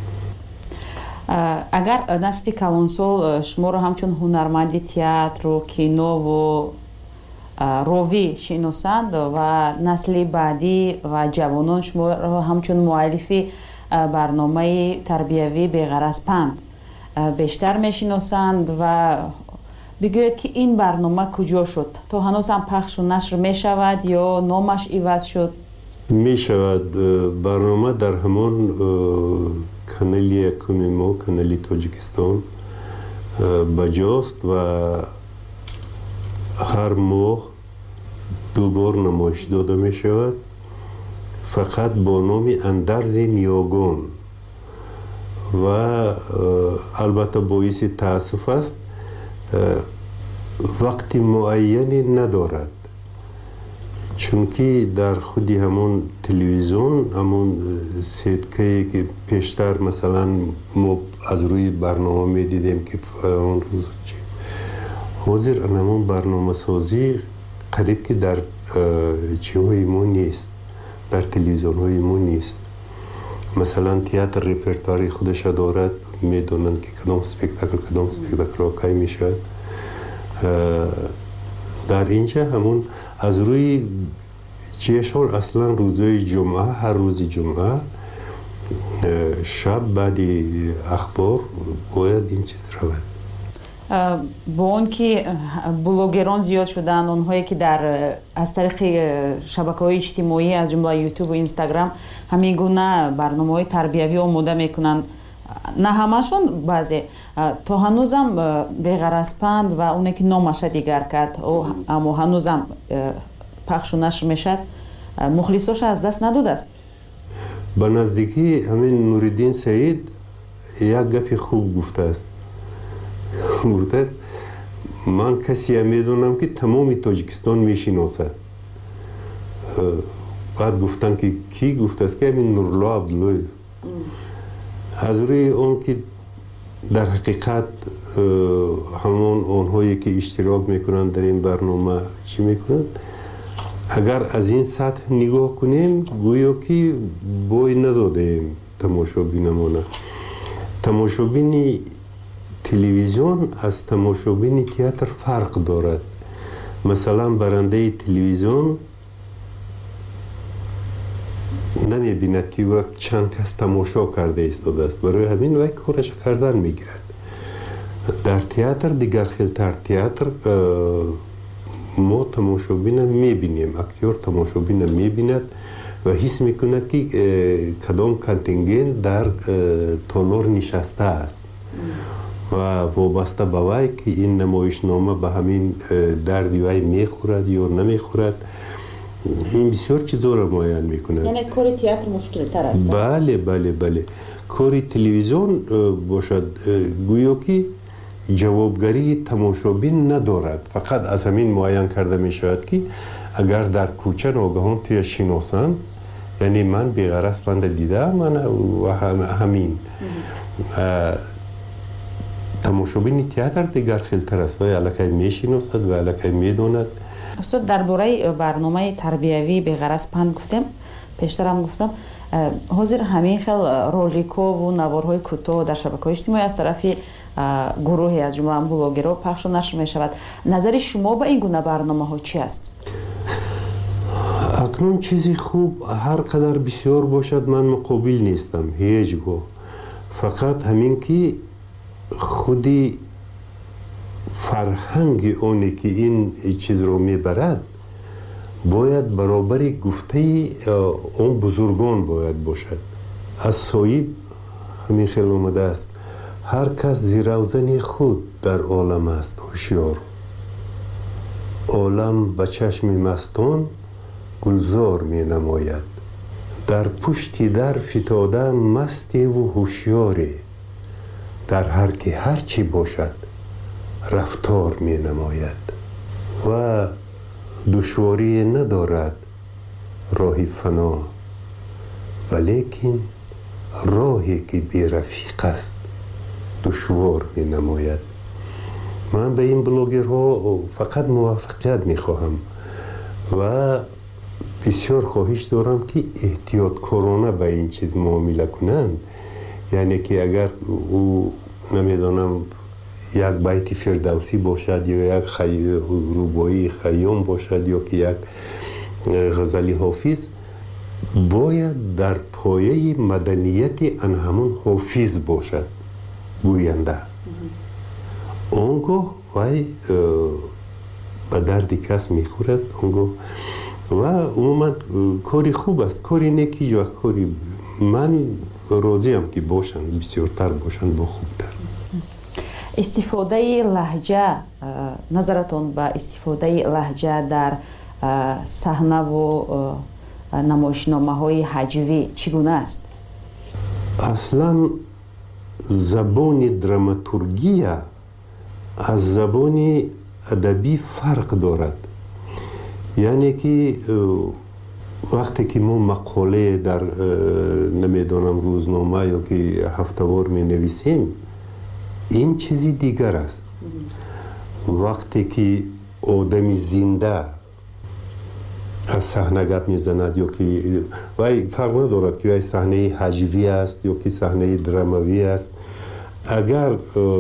агар насли калонсол шуморо ҳамчун ҳунарманди театру кинову ровӣ шиносанд ва насли баъдӣ ва ҷавонон шуморо ҳамчун муаллифи برنامه تربیوی بی‌غرض پند بیشتر میشناسند و بگوید که این برنامه کجا شد؟ تا هنوز هم پخش و نشر می شود یا نامش عوض شد؟ می شود. برنامه در همان کانال یکم ما، کانال تاجیکستان بجاست و هر ماه 2 بار نمایش داده می شود، فقط با نام اندرز نیاگان. و البته باعث تاسف است وقت معینی ندارد، چون که در خودی همون تلویزیون همون سیدکه که پیشتر مثلا ما از روی برنامه می دیدیم که فلان روز حاضر همون برنامه سازی قریب که در چیهای ما نیست، در تلویزیون های ما نیست. مثلا تئاتر رپرتواری خودش دارد، میدونند که کدام سپکتاکل آکای می شود. در اینجا همون از روی چیشان اصلا روزهای جمعه، هر روز جمعه شب بعد اخبار باید این چیز رود. با اون که بلوگران زیاد شدن، اونهایی که از طریق شبکه‌های اجتماعی از جمله یوتیوب و اینستاگرام همین گونه برنامه‌های تربیوی آماده میکنن، نه همشون، بعضی تا هنوزم بی‌غرض پند و اونی که نامش دیگر کرد اما هنوزم پخش و نشر میشد، مخلصاش از دست نداده است. به نزدیکی همین نوردین سعید یک گپی خوب گفته است. گفته من کسی میدونم که تمام تاجیکستان میشناسد. بعد گفتن که کی؟ گفته است که همین نورالله عبدالله. از روی اون که در حقیقت همون اونهایی که اشتراک میکنن در این برنامه چی میکنن، اگر از این سطح نگاه کنیم گویا که بوی ندادیم تماشابینمونه. تماشابینی تلویزیون از تماشابین تئاتر فرق دارد. مثلا برنده تلویزیون نمیبیند که وقت چند کس تماشا کرده ایستاده است، برای همین وقت کارش کردن میگیرد. در تئاتر دیگر خیلتر، تئاتر ما تماشابین میبینیم، اکتور تماشابین میبیند و حس میکند که کدام کانتینگنت در تالار نشسته است و وابسته به وی که این نمایشنامه به همین دردی وی میخورد یا نمیخورد. این بسیار چیزا را معین میکند. یعنی کار تئاتر مشکل تر است؟ بله. کار تلویزیون باشد گویا که جوابگری تماشابین ندارد، فقط از همین معین کرده می شود که اگر در کوچه ناگهان توی شناسند، یعنی من بی‌غرض پند دیدم و همین تماشابین تئاتر دیگر خیلتر است و الکی می شناسد و الکی می داند. استاد درباره برنامه تربیوی بی‌غرض پند گفتم، پیشتر هم گفتم حاضر همین خیل رولیک‌ها و نوارهای کوتاه در شبکه‌های اجتماعی از طرف گروهی از جمله بلوگرها پخش و نشر می شود. نظر شما به این گونه برنامه ها چی است؟ اکنون چیزی خوب هر قدر بسیار باشد من مقابل نیستم هیچگاه، فقط همین که خودی فرهنگ اونی که این چیز رو میبرد باید برابری گفته اون بزرگان باید باشد. از صاحب همین خیلی اومده است هر کس زیروزن خود در عالم است هوشیار، عالم به چشم مستان گلزار می نماید، در پشتی در فتاده مستی و هوشیاری، در هر که هرچی باشد رفتار می نماید و دشواری ندارد راه فنا، ولیکن راهی که بی رفیق است دشوار می نماید. من به این بلوگرها فقط موفقیت می خواهم و بسیار خواهش دارم که احتیاط کارانه به این چیز معامله کنند. یعنی که اگر او نمیدانم یک بیت فردوسی باشد یا یک رباعی خیام باشد یا که یک غزل حافظ، باید در پایه مدنیت آن همون حافظ باشد گوینده. اونگاه وای به درد کس میخورد اونگاه و عموما کاری خوب است، کاری نیکی و کاری من راضیم که باشند، بسیارتر باشند با خوبتر. استفاده لهجه، نظرتون به استفاده لهجه در صحنه و نمایشنامه های هجوی چگونه است؟ اصلا زبان دراماتورگی از زبان ادبی فرق دارد. یعنی که وقتی که ما مقاله در نمیدونم روزنامه یا که هفته‌وار می نویسیم این چیزی دیگر است. وقتی که آدمی زنده از صحنه گپ میزند یا که وای فرق ندارد که وای صحنه هجوی است یا که صحنه دراموی است، اگر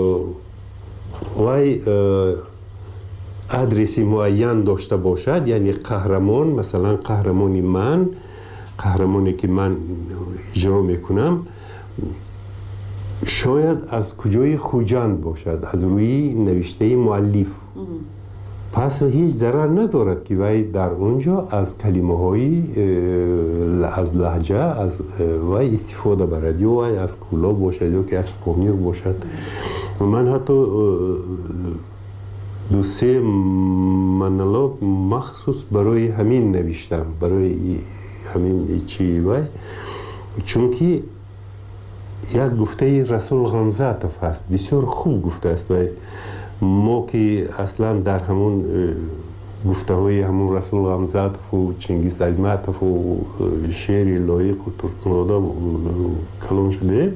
وای ادرسی معین داشته باشد، یعنی قهرمان، مثلا قهرمانی من، قهرمانی که من اجرا میکنم شاید از کجای خوجند باشد، از روی نوشته مؤلف. پس هیچ ضرر ندارد که وای در اونجا از کلمه های از لهجه از وای استفاده برد، یا وای از کولا باشد یا که از پامیر باشد. من حتی دو سه مونولوگ مخصوص برای همین نوشتم، برای همین چی وای، چون که یک گفته رسول غمزاتف هست، بسیار خوب گفته است. و ما که اصلا در همون گفته های همون رسول غمزاتف و چنگیز ایتماتف و شعر لایق و ترکمنادا کلام شده،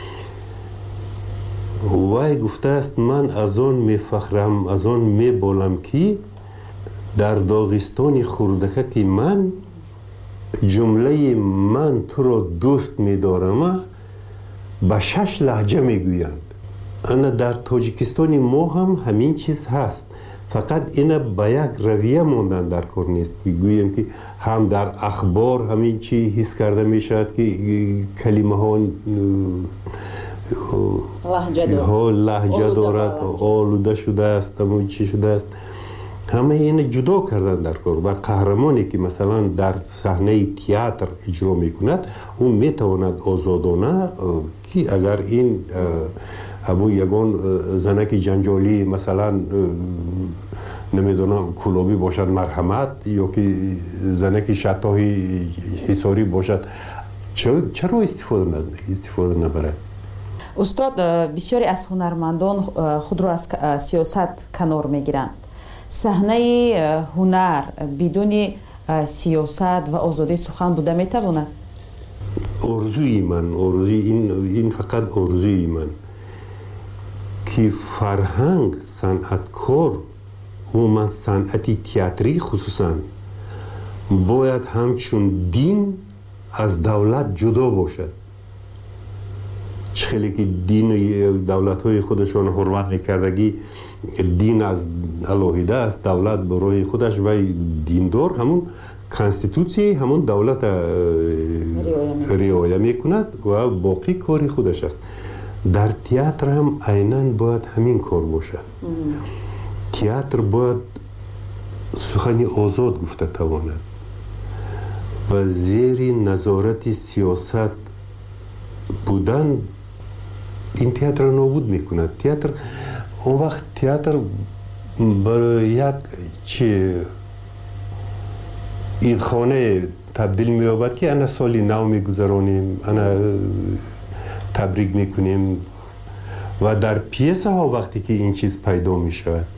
وای گفته است من از آن میفخرم، از آن میبالم که در داغستان خردکه که من جمله من تو را دوست میدارم به 6 لهجه میگویند. انا در تاجیکستان ما هم همین چیز هست، فقط اینا به یک رویه موندن در کار نیست که گویم که هم در اخبار همین چی حس کرده میشد که کلمه ها لهجه دارد، آلوده شده است، همون چی شده است. همه این جدا کردن در کار. و قهرمانی که مثلا در صحنه تئاتر اجرا میکند اون میتواند آزادانه که اگر این همون یگان زنک جنجالی مثلا نمیدونم کلابی باشد مرحمت، یا که زنک شتاهی حساری باشد، چرا استفاده نبرد؟ استاد، بسیاری از هنرمندان خود را از سیاست کنار میگیرند. صحنه هنر بدون سیاست و آزادی سخن بوده میتواند؟ آرزوی من، این فقط آرزوی من که فرهنگ، صنعتکار و من صنعتی تئاتری خصوصا باید همچون دین از دولت جدا باشد. خیلی که دین دولت های خودشان حرمت میکردگی دین از علاهیده است، دولت برای خودش و دیندار همون کانستیتوسی همون دولت رعایت میکند و باقی کاری خودش است. در تئاتر هم عیناً باید همین کار باشد. تئاتر باید سخنی آزاد گفته تواند و زیر نظارت سیاست بودن این تئاتر را نابود میکند. تئاتر اون وقت تئاتر برای یک عیدخانه تبدیل می‌یابد که انا سالی نو میگذرانیم، انا تبریک میکنیم. و در پیسه ها وقتی که این چیز پیدا میشود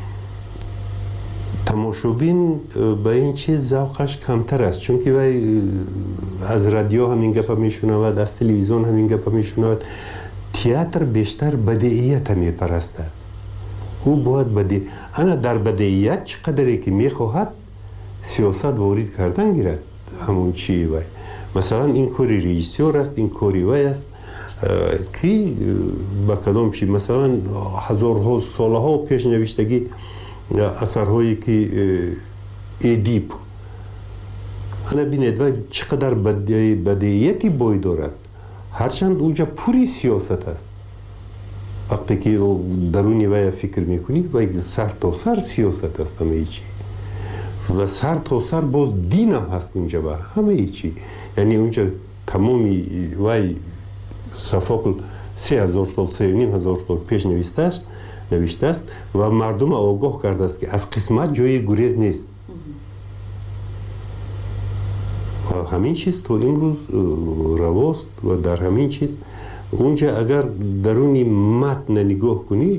تماشابین به این چیز ذوقش کمتر است، چون که از رادیو همین گپ میشنود، از تلویزیون همین گپ میشنود. تئاتر بیشتر بدیعیت میپرستد. او باید انا در بدیعیت چقدری که میخواهد سیاست وارد کردن گیرد. همون چی وای مثلا این کاری رئیسیور است، این کاری وای است که با کدام چی مثلا هزارها سالها پیش نوشتگی اثرهایی که ادیپ انا بینید و چقدر بدیهیتی بوی دارد، هرچند اونجا پوری سیاست است. وقتی که درونی وی فکر میکنی و سر تا سر سیاست است همه چی و سر تا سر باز دین هم هست اونجا و همه چی. یعنی اونجا تمامی وی صفاکل 3000 سال 3500 سال پیش نوشته است و مردم آگاه کرده است که از قسمت جای گریز نیست و همین چیز تو امروز رواست و در همین چیز اونجا اگر درونی متن نگاه کنی،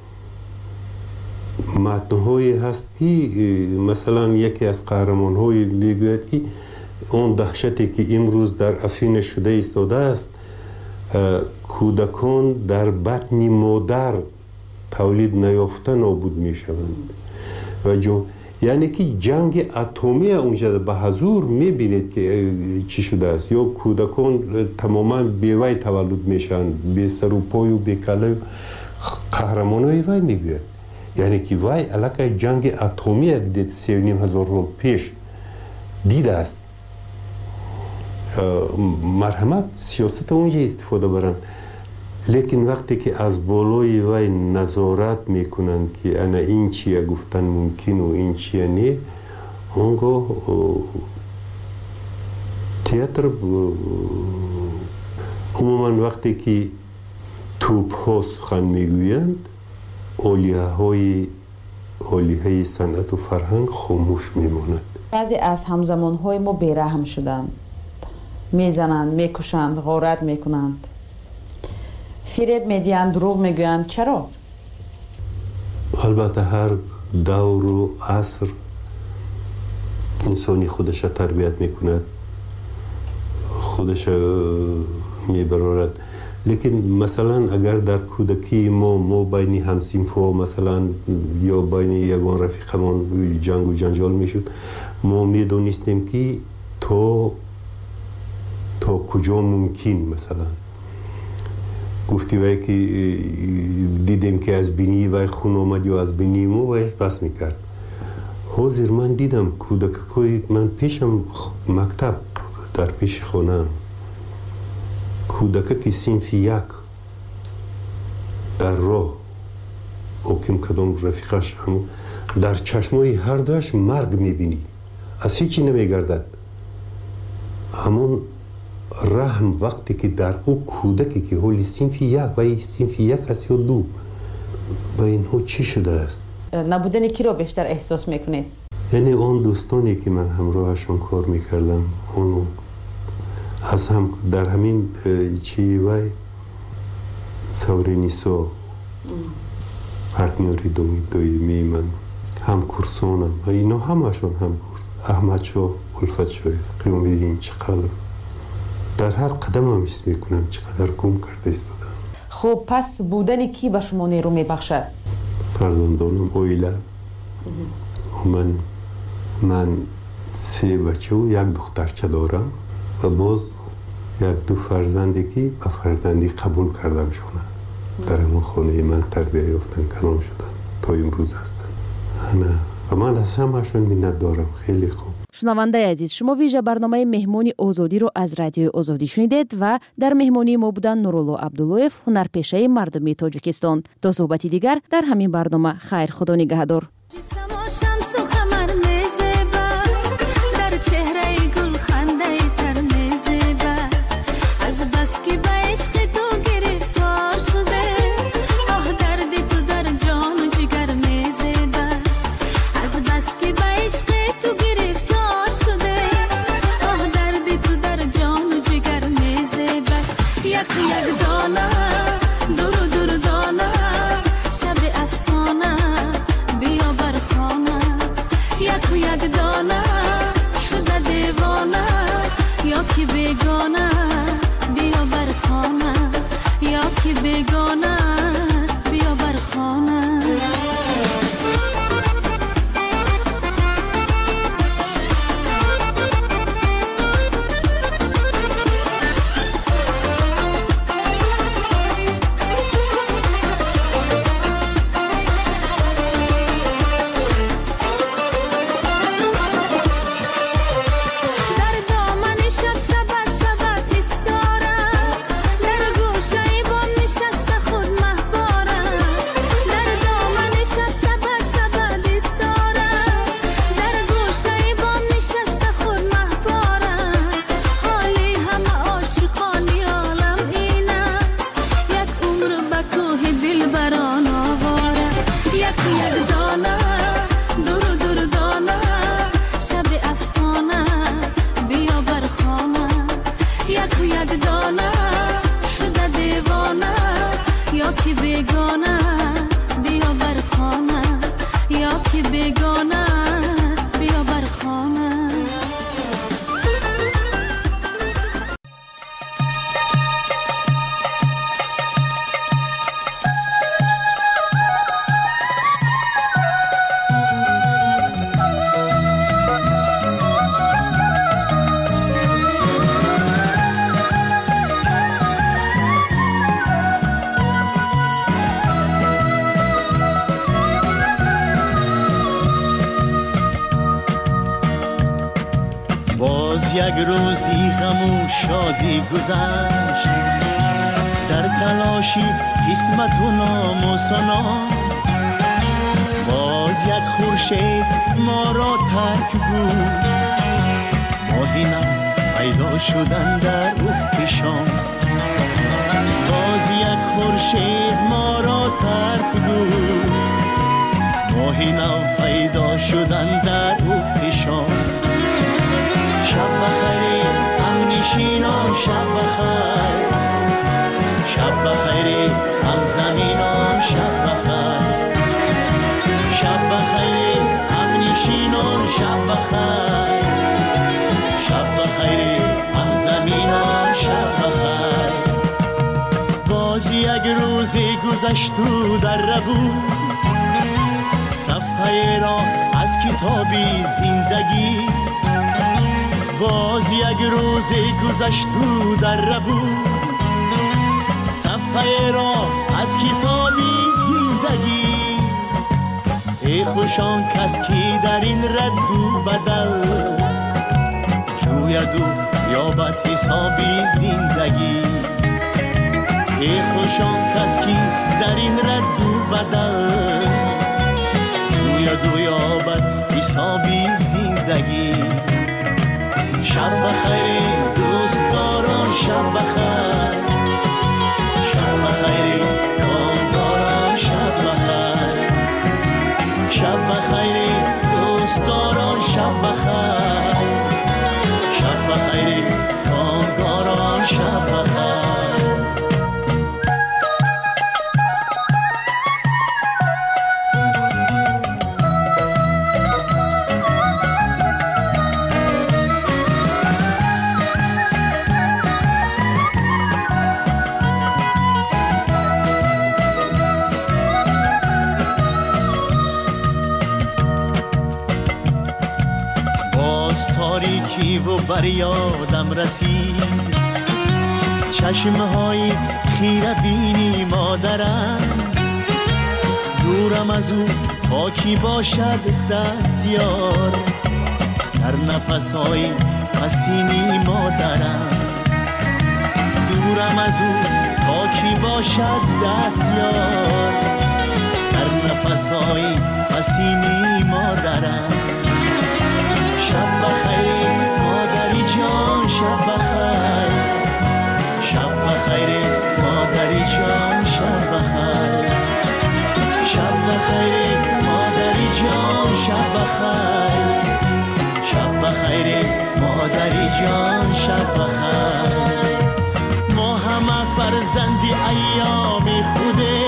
متن‌های هست که مثلا یکی از قهرمان‌های میگوید که اون دهشتی که امروز در افیون شده ایستاده است، کودکان در بطن مادر تولید نیافته نابود میشوند و یعنی که جنگ اتمی اونجا به حضور میبینید که چی شده است. یا کودکان تماما بیوی تولد میشن، بی سر و پای و بی کله. قهرمانای وی میگوید یعنی که وی علاقه جنگ اتمی دید 3500 سال پیش دیده است. مرحمت سیاست اونجا استفاده برند، لیکن وقتی که از بالای وی نظارت میکنند که انا این چیه گفتن ممکن و این چیه نه، اونگاه تئاتر عموما وقتی که توپ ها سخن میگویند، اولیه صنعت و فرهنگ خاموش میماند. بعضی از همزمان های ما بیرحم شدند، میزنند، میکشند، غارت میکنند، فریب میدیند، دروغ میگویند. چرا؟ البته هر دور و عصر انسانی خودش تربیت میکند، خودش میبرارد. لیکن مثلا اگر در کودکی ما بین همسینفا مثلا یا بین یگان رفیقمان جنگ و جنجال میشد، ما میدونستیم که تا کجا ممکن مثلا گفتی وی که دیدیم که از بینی وی خون آمد یا از بینی ما وی بس میکرد. حاضر من دیدم کودکای من پیشم مکتب در پیش خانم کودک که صنف یک در راه اوکیم کدام رفیقش هم در چشمای هر دوش مرگ میبینی، از هیچی نمیگردد. همون رحم وقتی که در او کودکی که حالی صنف یک و صنف یک است یا دو و اینها چی شده است؟ نبودن کی رو بیشتر احساس میکنید؟ یعنی اون دوستانی که من همراهشون کار میکردم، اون از هم در همین چی وای سورینیسو پارتنری دویمی من هم کورسونم و اینا همشون هم کورس. احمد شو، الفت شویف، قیام دیدین چقدر در هر قدم هم حس میکنم چقدر گم کرده ایستادم. خب پس بودن کی به شما نیرو میبخشد؟ فرزندانم، اویلا. من 3 بچه و 1 دخترچه دارم و باز 1-2 فرزندی که به فرزندی قبول کردم شونه. در همون خانه من تربیه یافتن، کلام شدن، تا امروز هستن. و من از همشون منت دارم. خیلی خوب. شنونده عزیز، شما ویژه برنامه مهمانی آزادی رو از رادیو آزادی شنیدید و در مهمانی ما بودن نورالله عبداللهیف، هنرپیشه مردمی تاجیکستان. تا صحبتی دیگر در همین برنامه. خیر، خدا نگهدار. یک روزی غم و شادی گذشت، در تلاشی قسمت و نام و سنا. باز یک خورشید ما را ترک بود، ماهی نو پیدا شدن در افق شام. باز یک خورشید ما را ترک بود، ماهی نو پیدا شدن در افق شام. شب بخیر همنشینان، شب بخیر، شب بخیر هم زمینان، شب بخیر، شب بخیر همنشینان، شب بخیر، شب بخیر هم زمینان، شب بخیر. باز یک روزی گذشت و در بود، صفحه را از کتابی زندگی. باز یک روزی گذشت و در بود، صفحه را از کتابی زندگی. ای خوشان کس کی در این رد و بدل، جوید و یابد حسابی زندگی. ای خوشان کس کی در این رد و بدل، جوید و یابد حسابی زندگی. شب بخیر دوستداران، شب بخیر، شب بخیر کامگاران، شب بخیر، شب بخیر دوستداران، شب بخیر، شب بخیر کامگاران، شب بخیر. و بر یادم رسید چشمهای خیره بینی مادرم. دورم از او پاکی باشد دستیار، در نفسهای پسینی مادرم. دورم از او پاکی باشد دستیار، در نفسهای پسینی مادرم. شب بخیر مادری جان، شب بخیر، شب بخیر مادری جان، شب بخیر، شب بخیر مادری جان، شب بخیر، شب بخیر مادری جان، شب بخیر. ما همه فرزندی ایام خوده،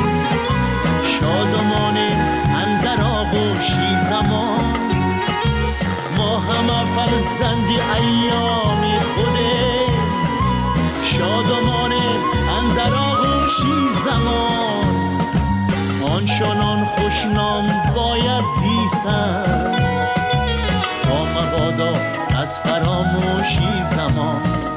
شادمانیم اندر آغوشی زمان. ما همه فرزندی ایام خوده، شادمانیم اندر آغوشی زمان. آنچنان خوشنام باید زیستن، تا مبادا از فراموشی زمان.